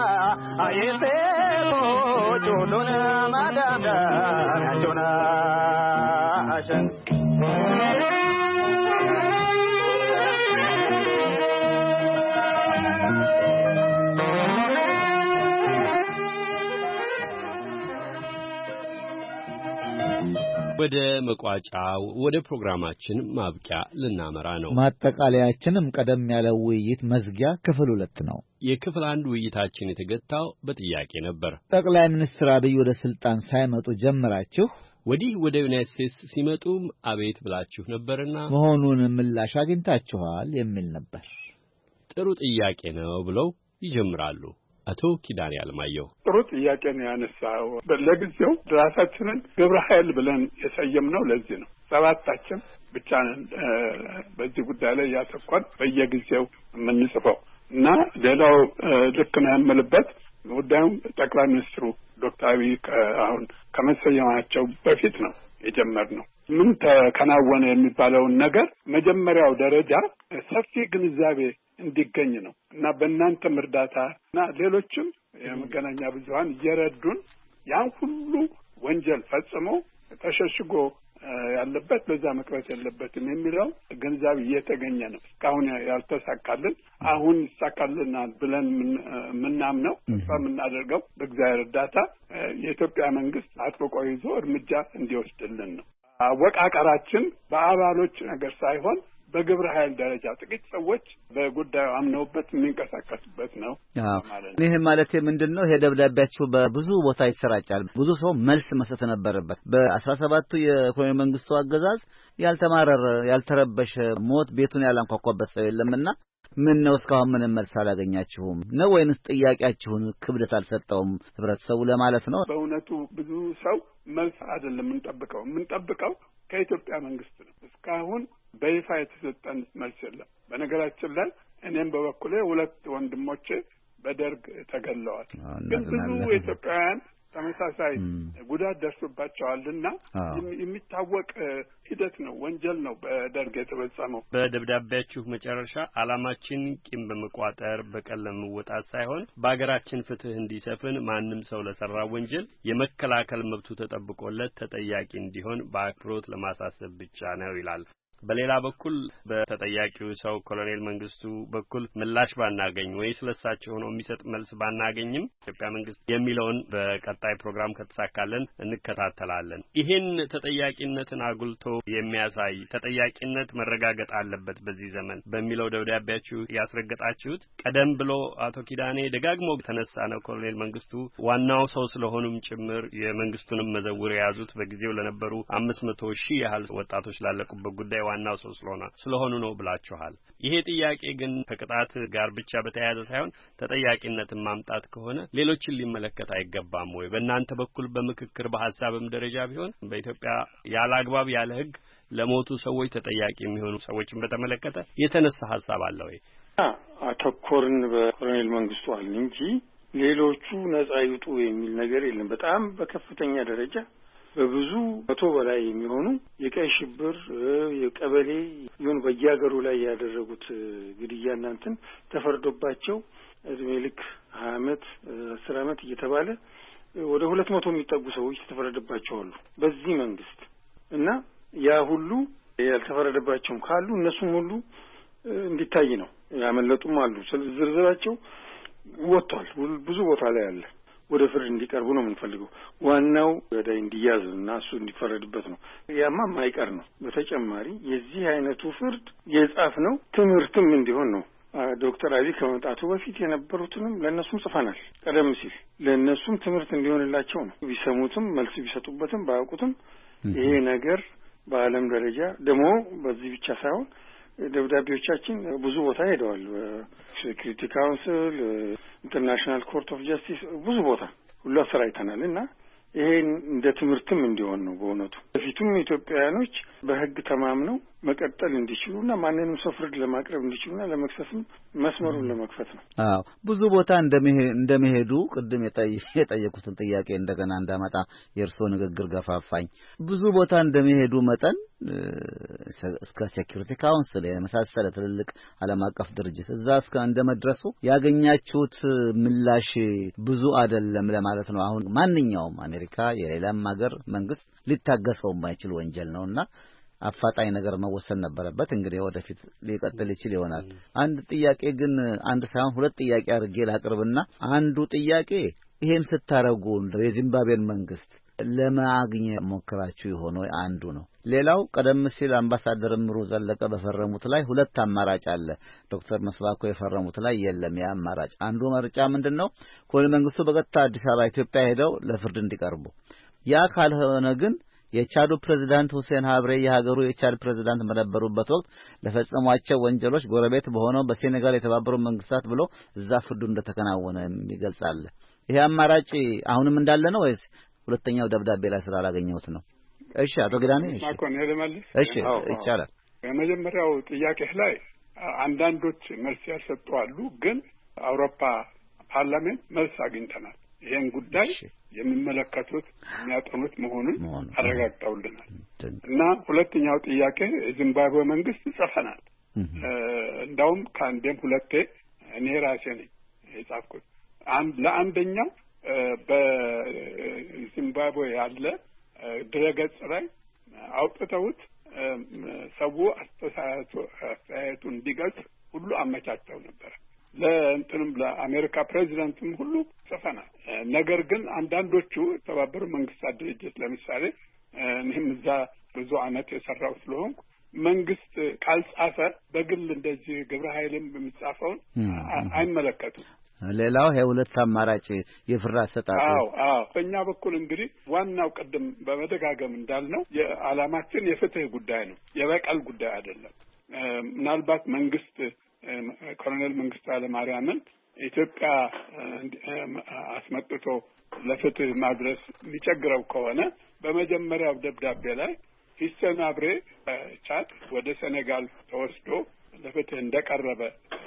የሴቶች ሁሉን መደምደሚያቸው ነሽ። ወደ መቋጫው ወደ ፕሮግራማችን ማብቂያ ልናመራ ነው። ማጠቃለያችንም ቀደም ያለው ውይይት መዝጊያ ክፍል ሁለት ነው። የክፍል አንድ ውይይታችን የተገታው በጥያቄ ነበር። ጠቅላይ ሚኒስትር አብይ ወደ ስልጣን ሳይመጡ ጀምራችሁ ወዲህ ወደ ዩናይትድ ስቴትስ ሲመጡም አቤት ብላችሁ ነበርና መሆኑን ምላሽ አግኝታችኋል የሚል ነበር። ጥሩ ጥያቄ ነው ብለው ይጀምራሉ። አቶ ኪዳኔ አለማየሁ ጥሩ ጥያቄ ነው ያነሳው። ለጊዜው ራሳችንን ግብረ ኃይል ብለን የሰየምነው ለዚህ ነው። ሰባታችን ብቻ ነን በዚህ ጉዳይ ላይ ያተኮር በየጊዜው የምንጽፈው እና ሌላው ልክ ነው ያመልበት ጉዳዩም ጠቅላይ ሚኒስትሩ ዶክተር አብይ አሁን ከመሰየማቸው በፊት ነው የጀመርነው። ምን ተከናወነ የሚባለውን ነገር መጀመሪያው ደረጃ ሰፊ ግንዛቤ እንዲገኝ ነው እና በእናንተም እርዳታ እና ሌሎችም የመገናኛ ብዙኃን እየረዱን ያን ሁሉ ወንጀል ፈጽሞ ተሸሽጎ ያለበት በዛ መቅረት የለበትም የሚለው ግንዛቤ እየተገኘ ነው። እስካሁን ያልተሳካልን አሁን ይሳካልናል ብለን የምናምነው ተስፋ የምናደርገው በእግዚአብሔር እርዳታ የኢትዮጵያ መንግስት አጥብቆ ይዞ እርምጃ እንዲወስድልን ነው። አወቃቀራችን በአባሎች ነገር ሳይሆን በግብረ ኃይል ደረጃ ጥቂት ሰዎች በጉዳዩ አምነውበት የሚንቀሳቀሱበት ነው ማለት ነው። ይሄ ማለት ምንድነው? ይሄ ደብዳቤያችሁ በብዙ ቦታ ይሰራጫል። ብዙ ሰው መልስ መስጠት ነበረበት። በአስራ ሰባቱ የኮሎኔል መንግስቱ አገዛዝ ያልተማረረ ያልተረበሸ ሞት ቤቱን ያላንኳኳበት ሰው የለምና ምን ነው እስካሁን ምንም መልስ አላገኛችሁም ነው ወይንስ ጥያቄያችሁን ክብደት አልሰጠውም ህብረተሰቡ ለማለት ነው? በእውነቱ ብዙ ሰው መልስ አይደለም የምንጠብቀው የምንጠብቀው ከኢትዮጵያ መንግስት ነው። እስካሁን በይፋ የተሰጠን መልስ የለም። በነገራችን ላይ እኔም በበኩሌ ሁለት ወንድሞቼ በደርግ ተገለዋል። ግን ብዙ ኢትዮጵያውያን ተመሳሳይ ጉዳት ደርሶባቸዋልና የሚታወቅ ሂደት ነው፣ ወንጀል ነው በደርግ የተፈጸመው። በደብዳቤያችሁ መጨረሻ ዓላማችን ቂም በመቋጠር በቀል ለመወጣት ሳይሆን በአገራችን ፍትህ እንዲሰፍን ማንም ሰው ለሰራው ወንጀል የመከላከል መብቱ ተጠብቆለት ተጠያቂ እንዲሆን በአክብሮት ለማሳሰብ ብቻ ነው ይላል። በሌላ በኩል በተጠያቂው ሰው ኮሎኔል መንግስቱ በኩል ምላሽ ባናገኝ ወይ ስለሳቸው ሆኖ የሚሰጥ መልስ ባናገኝም ኢትዮጵያ መንግስት የሚለውን በቀጣይ ፕሮግራም ከተሳካለን እንከታተላለን። ይሄን ተጠያቂነትን አጉልቶ የሚያሳይ ተጠያቂነት መረጋገጥ አለበት በዚህ ዘመን በሚለው ደብዳቤያችሁ ያስረገጣችሁት ቀደም ብሎ አቶ ኪዳኔ ደጋግሞ ተነሳ ነው ኮሎኔል መንግስቱ ዋናው ሰው ስለሆኑም ጭምር የመንግስቱንም መዘውር የያዙት በጊዜው ለነበሩ አምስት መቶ ሺህ ያህል ወጣቶች ላለቁበት ጉዳይ ዋናው ሰው ስለሆነ ስለሆኑ ነው ብላችኋል። ይሄ ጥያቄ ግን ከቅጣት ጋር ብቻ በተያያዘ ሳይሆን ተጠያቂነትን ማምጣት ከሆነ ሌሎችን ሊመለከት አይገባም ወይ? በእናንተ በኩል በምክክር በሐሳብም ደረጃ ቢሆን በኢትዮጵያ ያለ አግባብ ያለ ሕግ ለሞቱ ሰዎች ተጠያቂ የሚሆኑ ሰዎችን በተመለከተ የተነሳ ሐሳብ አለ ወይ? አተኮርን በኮሎኔል መንግስቱ አለ እንጂ ሌሎቹ ነጻ ይውጡ የሚል ነገር የለም። በጣም በከፍተኛ ደረጃ በብዙ መቶ በላይ የሚሆኑ የቀይ ሽብር የቀበሌ ይሁን በየሀገሩ ላይ ያደረጉት ግድያ እናንተን ተፈርዶባቸው እድሜ ልክ ሀያ አመት አስር አመት እየተባለ ወደ ሁለት መቶ የሚጠጉ ሰዎች ተፈረደባቸው አሉ በዚህ መንግስት እና ያ ሁሉ ያልተፈረደባቸውም ካሉ እነሱም ሁሉ እንዲታይ ነው። ያመለጡም አሉ። ዝርዝራቸው ወጥቷል። ብዙ ቦታ ላይ አለ። ወደ ፍርድ እንዲቀርቡ ነው የምንፈልገው። ዋናው ገዳይ እንዲያዝ እና እሱ እንዲፈረድበት ነው። ያማ ማይቀር ነው። በተጨማሪ የዚህ አይነቱ ፍርድ የጻፍ ነው ትምህርትም እንዲሆን ነው። ዶክተር አብይ ከመምጣቱ በፊት የነበሩትንም ለእነሱም ጽፈናል። ቀደም ሲል ለእነሱም ትምህርት እንዲሆንላቸው ነው። ቢሰሙትም መልስ ቢሰጡበትም ባያውቁትም ይሄ ነገር በዓለም ደረጃ ደግሞ በዚህ ብቻ ሳይሆን ደብዳቤዎቻችን ብዙ ቦታ ሄደዋል። ሴኩሪቲ ካውንስል፣ ኢንተርናሽናል ኮርት ኦፍ ጀስቲስ ብዙ ቦታ ሁሉ አሰራይተናል እና ይሄን እንደ ትምህርትም እንዲሆን ነው። በእውነቱ በፊቱም ኢትዮጵያውያኖች በህግ ተማምነው መቀጠል እንዲችሉና ማንንም ሰው ፍርድ ለማቅረብ እንዲችሉና ለመክሰስም መስመሩን ለመክፈት ነው። አዎ ብዙ ቦታ እንደመሄዱ ቅድም የጠየቁትን ጥያቄ እንደገና እንዳመጣ የእርሶ ንግግር ገፋፋኝ። ብዙ ቦታ እንደመሄዱ መጠን እስከ ሴኩሪቲ ካውንስል የመሳሰለ ትልልቅ ዓለም አቀፍ ድርጅት እዛ እስከ እንደመድረሱ ያገኛችሁት ምላሽ ብዙ አይደለም ለማለት ነው። አሁን ማንኛውም አሜሪካ የሌላም ሀገር መንግስት ሊታገሰው የማይችል ወንጀል ነውና አፋጣኝ ነገር መወሰን ነበረበት። እንግዲህ ወደፊት ሊቀጥል ይችል ይሆናል። አንድ ጥያቄ ግን አንድ ሳይሆን ሁለት ጥያቄ አድርጌ ላቅርብና አንዱ ጥያቄ ይሄን ስታረጉ እንደው የዚምባብዌን መንግስት ለማግኘት ሞክራችሁ ይሆን ወይ? አንዱ ነው። ሌላው ቀደም ሲል አምባሳደር ምሩ ዘለቀ በፈረሙት ላይ ሁለት አማራጭ አለ። ዶክተር መስባኮ የፈረሙት ላይ የለም ያ አማራጭ። አንዱ ምርጫ ምንድነው? ኮሎኔል መንግስቱ በቀጥታ አዲስ አበባ ኢትዮጵያ ሄደው ለፍርድ እንዲቀርቡ፣ ያ ካልሆነ ግን የቻዱ ፕሬዝዳንት ሁሴን ሀብሬ የሀገሩ የቻድ ፕሬዝዳንት በነበሩበት ወቅት ለፈጸሟቸው ወንጀሎች ጎረቤት በሆነው በሴኔጋል የተባበሩት መንግስታት ብሎ እዛ ፍርዱ እንደተከናወነ ይገልጻል። ይሄ አማራጭ አሁንም እንዳለ ነው ወይስ ሁለተኛው ደብዳቤ ላይ ስላላገኘሁት ነው? እሺ አቶ ግዳኔ እሺ ማኮን ለማለት እሺ ይቻላል። በመጀመሪያው ጥያቄ ላይ አንዳንዶች መልስ ያልሰጡ አሉ፣ ግን አውሮፓ ፓርላሜንት መልስ አግኝተናል። ይሄን ጉዳይ የሚመለከቱት የሚያጠኑት መሆኑን አረጋግጠውልናል። እና ሁለተኛው ጥያቄ ዚምባብዌ መንግስት ጽፈናል። እንዳውም ከአንዴም ሁለቴ እኔ ራሴ ነኝ የጻፍኩት። አንድ ለአንደኛው በዚምባብዌ ያለ ድረገጽ ላይ አውጥተውት ሰው አስተያየቱ እንዲገልጽ ሁሉ አመቻቸው ነበር። ለእንትንም ለአሜሪካ ፕሬዚዳንትም ሁሉ ጽፈናል። ነገር ግን አንዳንዶቹ የተባበሩት መንግስታት ድርጅት ለምሳሌ እኔም እዛ ብዙ አመት የሰራው ስለሆንኩ መንግስት ካልጻፈ በግል እንደዚህ ግብረ ኃይልም የሚጻፈውን አይመለከቱም። ሌላው የሁለት አማራጭ የፍራ አሰጣጥ። አዎ አዎ በእኛ በኩል እንግዲህ ዋናው ቀደም በመደጋገም እንዳልነው የዓላማችን የፍትህ ጉዳይ ነው፣ የበቀል ጉዳይ አይደለም። ምናልባት መንግስት ኮሎኔል መንግስቱ ኃይለማርያምን ኢትዮጵያ አስመጥቶ ለፍትህ ማድረስ የሚቸግረው ከሆነ በመጀመሪያው ደብዳቤ ላይ ሁሴን ሀብሬ ቻድ ወደ ሴኔጋል ተወስዶ ለፍትህ እንደቀረበ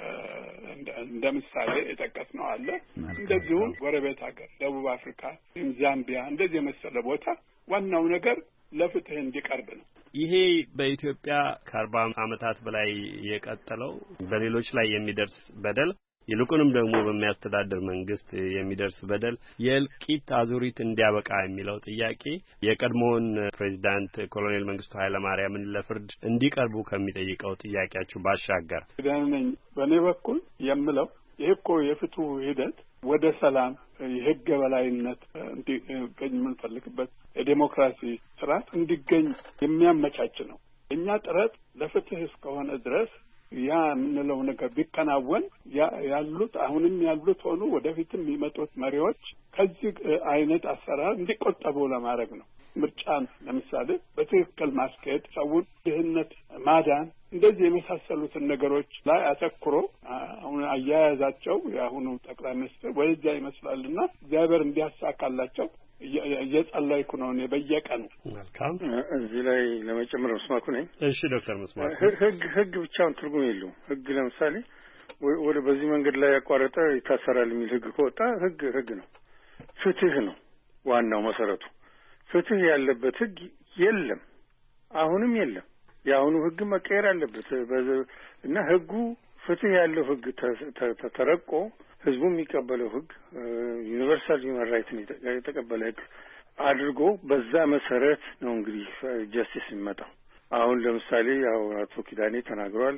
እንደ ምሳሌ የጠቀስነው አለ። እንደዚሁም ጎረቤት ሀገር ደቡብ አፍሪካ፣ ዛምቢያ እንደዚህ የመሰለ ቦታ ዋናው ነገር ለፍትህ እንዲቀርብ ነው። ይሄ በኢትዮጵያ ከአርባ ዓመታት በላይ የቀጠለው በሌሎች ላይ የሚደርስ በደል ይልቁንም ደግሞ በሚያስተዳድር መንግስት የሚደርስ በደል የእልቂት አዙሪት እንዲያበቃ የሚለው ጥያቄ የቀድሞውን ፕሬዚዳንት ኮሎኔል መንግስቱ ኃይለማርያምን ለፍርድ እንዲቀርቡ ከሚጠይቀው ጥያቄያችሁ ባሻገር ደህነኝ በእኔ በኩል የምለው ይሄ እኮ የፍትሁ ሂደት ወደ ሰላም የህግ የበላይነት እንዲገኝ የምንፈልግበት የዴሞክራሲ ስርዓት እንዲገኝ የሚያመቻች ነው። እኛ ጥረት ለፍትህ እስከሆነ ድረስ ያ የምንለው ነገር ቢከናወን ያሉት አሁንም ያሉት ሆኑ ወደፊትም የሚመጡት መሪዎች ከዚህ አይነት አሰራር እንዲቆጠቡ ለማድረግ ነው። ምርጫን ለምሳሌ በትክክል ማስኬድ፣ ሰውን ድህነት ማዳን፣ እንደዚህ የመሳሰሉትን ነገሮች ላይ አተኩሮ አሁን አያያዛቸው የአሁኑ ጠቅላይ ሚኒስትር ወደዛ ይመስላልና እግዚአብሔር እንዲያሳካላቸው እየጸለይኩ ነው እኔ በየቀኑ። መልካም እዚህ ላይ ለመጨመር መስማኩ ነኝ። እሺ ዶክተር መስማኩ ህግ ህግ ብቻውን ትርጉም የለውም። ህግ ለምሳሌ ወደ በዚህ መንገድ ላይ ያቋረጠ ይታሰራል የሚል ህግ ከወጣ ህግ ህግ ነው። ፍትህ ነው ዋናው መሰረቱ። ፍትህ ያለበት ህግ የለም፣ አሁንም የለም። የአሁኑ ህግ መቀየር አለበት እና ህጉ ፍትህ ያለው ህግ ተረቆ ህዝቡ የሚቀበለው ህግ ዩኒቨርሳል ሂውማን ራይትን የተቀበለ ህግ አድርጎ በዛ መሰረት ነው እንግዲህ ጀስቲስ የሚመጣው። አሁን ለምሳሌ ያው አቶ ኪዳኔ ተናግሯል።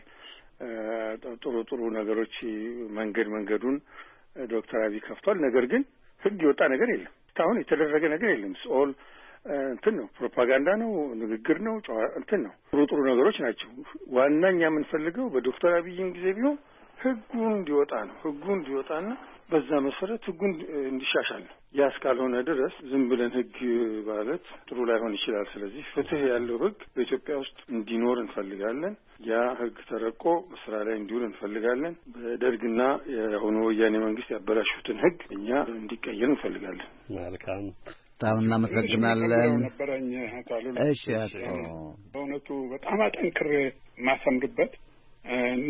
ጥሩ ጥሩ ነገሮች መንገድ መንገዱን ዶክተር አብይ ከፍቷል። ነገር ግን ህግ የወጣ ነገር የለም። እስካሁን የተደረገ ነገር የለም። ኦል እንትን ነው፣ ፕሮፓጋንዳ ነው፣ ንግግር ነው፣ እንትን ነው። ጥሩ ጥሩ ነገሮች ናቸው። ዋናኛ የምንፈልገው በዶክተር አብይም ጊዜ ቢሆን ህጉ እንዲወጣ ነው። ህጉ እንዲወጣና በዛ መሰረት ህጉ እንዲሻሻል ነው። ያ እስካልሆነ ድረስ ዝም ብለን ህግ ማለት ጥሩ ላይሆን ይችላል። ስለዚህ ፍትህ ያለው ህግ በኢትዮጵያ ውስጥ እንዲኖር እንፈልጋለን። ያ ህግ ተረቆ በስራ ላይ እንዲውል እንፈልጋለን። በደርግና የአሁኑ ወያኔ መንግስት ያበላሹትን ህግ እኛ እንዲቀየር እንፈልጋለን። መልካም በጣም እናመሰግናለን። እሺ አቶ በእውነቱ በጣም አጠንክሬ የማሰምርበት እና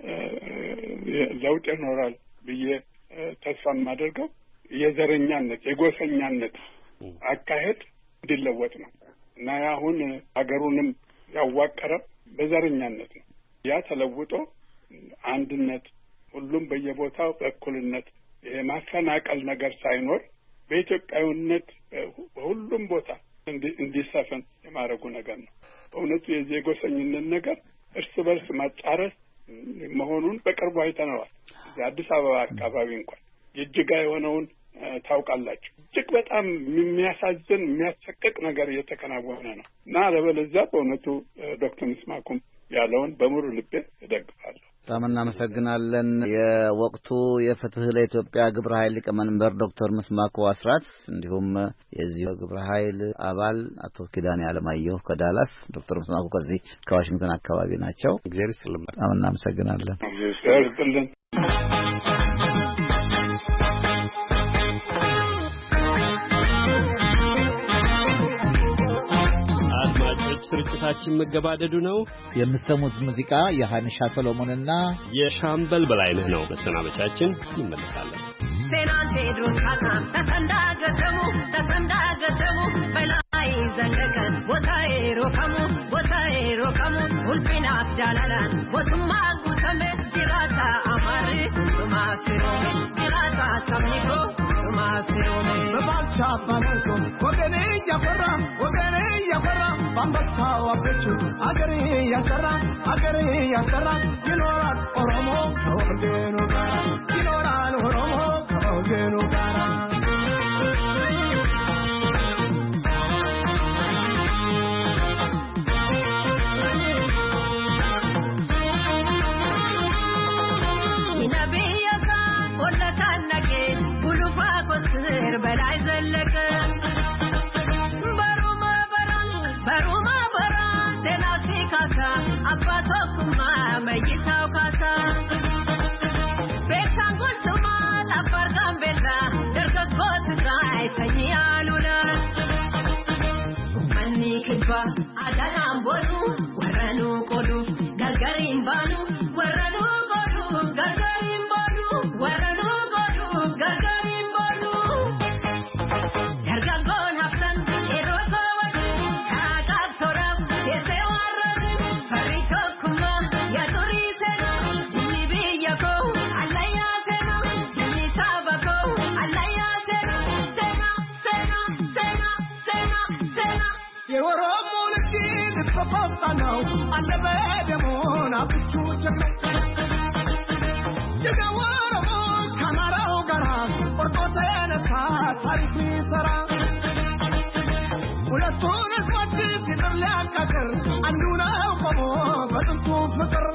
ለውጥ ይኖራል ብዬ ተስፋ የማደርገው የዘረኛነት የጎሰኛነት አካሄድ እንዲለወጥ ነው እና አሁን ሀገሩንም ያዋቀረ በዘረኛነት ነው። ያ ተለውጦ አንድነት፣ ሁሉም በየቦታው በእኩልነት የማፈናቀል ነገር ሳይኖር በኢትዮጵያዊነት በሁሉም ቦታ እንዲሰፍን የማድረጉ ነገር ነው። በእውነቱ የጎሰኝነት ነገር እርስ በርስ ማጫረስ መሆኑን በቅርቡ አይተነዋል። የአዲስ አበባ አካባቢ እንኳን የእጅጋ የሆነውን ታውቃላችሁ። እጅግ በጣም የሚያሳዝን የሚያሰቅቅ ነገር እየተከናወነ ነው እና ለበለዚያ በእውነቱ ዶክተር ምስማኩም ያለውን በሙሉ ልቤ እደግፋለሁ። በጣም እናመሰግናለን። የወቅቱ የፍትህ ለኢትዮጵያ ግብረ ኃይል ሊቀመንበር ዶክተር ምስማኩ አስራት እንዲሁም የዚህ ግብረ ኃይል አባል አቶ ኪዳኔ አለማየሁ ከዳላስ፣ ዶክተር ምስማኩ ከዚህ ከዋሽንግተን አካባቢ ናቸው። እግዚአብሔር ይስጥልን። በጣም እናመሰግናለን። እግዚአብሔር ይስጥልን። ስርጭታችን መገባደዱ ነው። የምትሰሙት ሙዚቃ የሃንሻ ሰሎሞንና የሻምበል በላይነህ ነው። በሰናበቻችን እንመለሳለን። ሴናን ቴድሮስ ካሳም ተሰንዳገደሙ ተሰንዳገደሙ በላይ ዘለቀ ቦታዬ ሮካሙ ቦታዬ ሮካሙ ሁልፊና አብጃላላን ወሱማ ጉተሜ ጅራታ አማሪ ማፊሮሜ ጅራታ ሰምኒኮ ማፊሮሜ በባልቻ ባለሶ ወገኔ ያፈራ ወገኔ ያፈራ ባምባስታው አብቹ አገሬ ያሰራ አገሬ ያሰራ ይኖራል ኦሮሞ ከወገኑ ጋር ይኖራል ኦሮሞ ከወገኑ ጋር ይነቢያታ ወለታነቄ ጉሉፋ ቆስር በላይ ዘለቀ በሩማ በራ በሩማ በራ ቴናሲ ካሳ አባቶ ኩማ መይታው ካሳ ቤታንጉል ሱማ አፋር ጋምቤላ ደርገጎ ትግራይ ተኛሉላ መኒ ክባ አዳናም ቦሉ ወረኑ ቆዱ ገርገሪን ባሉ ወረኑ ቆዱ ገርገሪን ባሉ ወረኑ ቆዱ ገርገሪን ባሉ ደርጋጎን ሀፍተን ኤሮቶ ወዱ ካቃብ ቶራብ የሴዋረብ ፈሪቶ ኩማ የጡሪ ሴና ዲቢያኮ አላያ ሴና ዲሳባኮ አላያ ሴና ሴና ሴና ሴና ሴና ሴና የኦሮሞ ልጅ ልፈፋ ነው አለበደሞን አብቹ ጀግና ጀግና ኦሮሞ ከአማራው ጋር ቆርጦ ተነሳ ታሪክ ይሰራ ሁለቱን ህዝቦች ፍቅር ሊያቃቅር አንዱ ነው ቆሞ በጥንቱ ፍቅር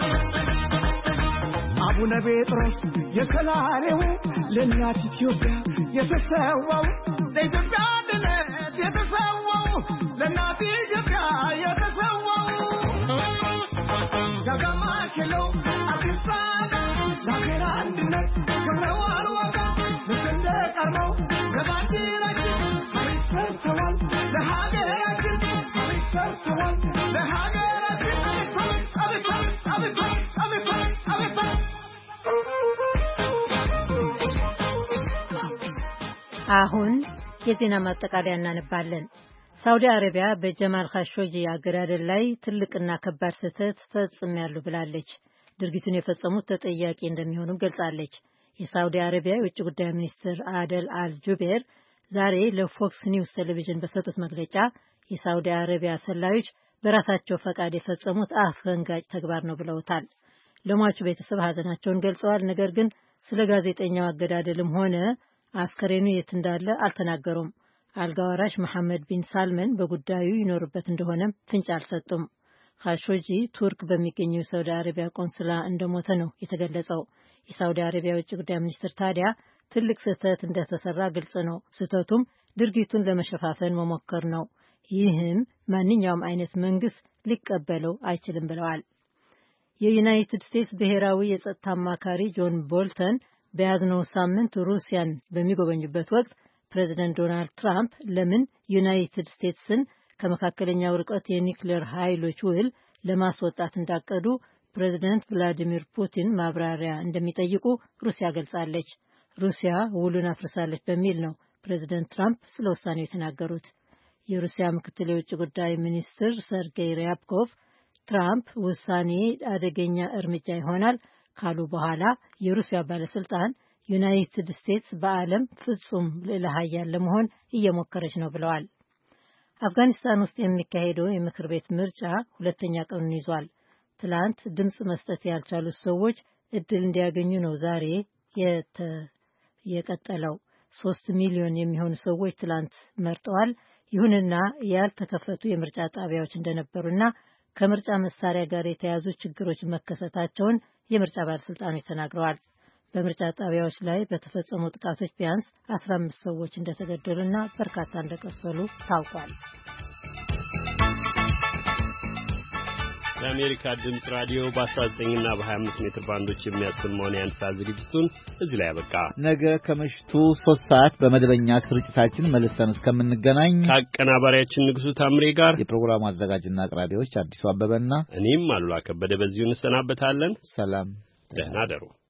አቡነ ጴጥሮስ የከላሬው ለእናት ኢትዮጵያ የተሰዋው ለኢትዮጵያ አንድነት የተሰዋው ለእናት ኢትዮጵያ የተሰዋው ጃጋማ ኬሎ አዲስ አበባ ለሀገር አንድነት ገብረዋል ዋጋ በሰንደቅ ዓርማው ለባንዲራችን ታሪክ ሰርተዋል ለሀገራችን ታሪክ ሰርተዋል ለሀገራችን አቤት አቤት አቤት አቤት አቤት አቤት አሁን የዜና ማጠቃለያ እናነባለን። ሳውዲ አረቢያ በጀማል ኻሾጂ አገዳደል ላይ ትልቅና ከባድ ስህተት ፈጽሜያለሁ ብላለች። ድርጊቱን የፈጸሙት ተጠያቂ እንደሚሆኑ ገልጻለች። የሳውዲ አረቢያ የውጭ ጉዳይ ሚኒስትር አደል አልጁቤር ዛሬ ለፎክስ ኒውስ ቴሌቪዥን በሰጡት መግለጫ የሳውዲ አረቢያ ሰላዮች በራሳቸው ፈቃድ የፈጸሙት አፈንጋጭ ተግባር ነው ብለውታል። ለሟቹ ቤተሰብ ሀዘናቸውን ገልጸዋል። ነገር ግን ስለ ጋዜጠኛው አገዳደልም ሆነ አስከሬኑ የት እንዳለ አልተናገሩም። አልጋዋራሽ መሐመድ ቢን ሳልመን በጉዳዩ ይኖርበት እንደሆነ ፍንጭ አልሰጡም። ኻሾጂ ቱርክ በሚገኘው የሳውዲ አረቢያ ቆንስላ እንደሞተ ነው የተገለጸው። የሳውዲ አረቢያ ውጭ ጉዳይ ሚኒስትር ታዲያ ትልቅ ስህተት እንደተሰራ ግልጽ ነው፣ ስህተቱም ድርጊቱን ለመሸፋፈን መሞከር ነው፣ ይህም ማንኛውም አይነት መንግስት ሊቀበለው አይችልም ብለዋል። የዩናይትድ ስቴትስ ብሔራዊ የጸጥታ አማካሪ ጆን ቦልተን በያዝነው ሳምንት ሩሲያን በሚጎበኙበት ወቅት ፕሬዚደንት ዶናልድ ትራምፕ ለምን ዩናይትድ ስቴትስን ከመካከለኛው ርቀት የኒውክሌር ኃይሎች ውል ለማስወጣት እንዳቀዱ ፕሬዚደንት ቭላዲሚር ፑቲን ማብራሪያ እንደሚጠይቁ ሩሲያ ገልጻለች። ሩሲያ ውሉን አፍርሳለች በሚል ነው ፕሬዚደንት ትራምፕ ስለ ውሳኔው የተናገሩት። የሩሲያ ምክትል የውጭ ጉዳይ ሚኒስትር ሰርጌይ ሪያብኮቭ ትራምፕ ውሳኔ አደገኛ እርምጃ ይሆናል ካሉ በኋላ የሩሲያ ባለስልጣን ዩናይትድ ስቴትስ በዓለም ፍጹም ልዕለ ኃያል ለመሆን እየሞከረች ነው ብለዋል። አፍጋኒስታን ውስጥ የሚካሄደው የምክር ቤት ምርጫ ሁለተኛ ቀኑን ይዟል። ትላንት ድምፅ መስጠት ያልቻሉት ሰዎች እድል እንዲያገኙ ነው ዛሬ የቀጠለው። ሶስት ሚሊዮን የሚሆኑ ሰዎች ትላንት መርጠዋል። ይሁንና ያልተከፈቱ የምርጫ ጣቢያዎች እንደነበሩና ከምርጫ መሳሪያ ጋር የተያዙ ችግሮች መከሰታቸውን የምርጫ ባለስልጣኖች ተናግረዋል። በምርጫ ጣቢያዎች ላይ በተፈጸሙ ጥቃቶች ቢያንስ አስራ አምስት ሰዎች እንደተገደሉና በርካታ እንደቆሰሉ ታውቋል። የአሜሪካ ድምጽ ራዲዮ በ19 እና በ25 ሜትር ባንዶች የሚያሰማውን የአንሳ ዝግጅቱን እዚህ ላይ ያበቃ። ነገ ከምሽቱ ሶስት ሰዓት በመደበኛ ስርጭታችን መልሰን እስከምንገናኝ ከአቀናባሪያችን ንጉሱ ታምሬ ጋር የፕሮግራሙ አዘጋጅና አቅራቢዎች አዲሱ አበበና እኔም አሉላ ከበደ በዚሁ እንሰናበታለን። ሰላም፣ ደህና ደሩ።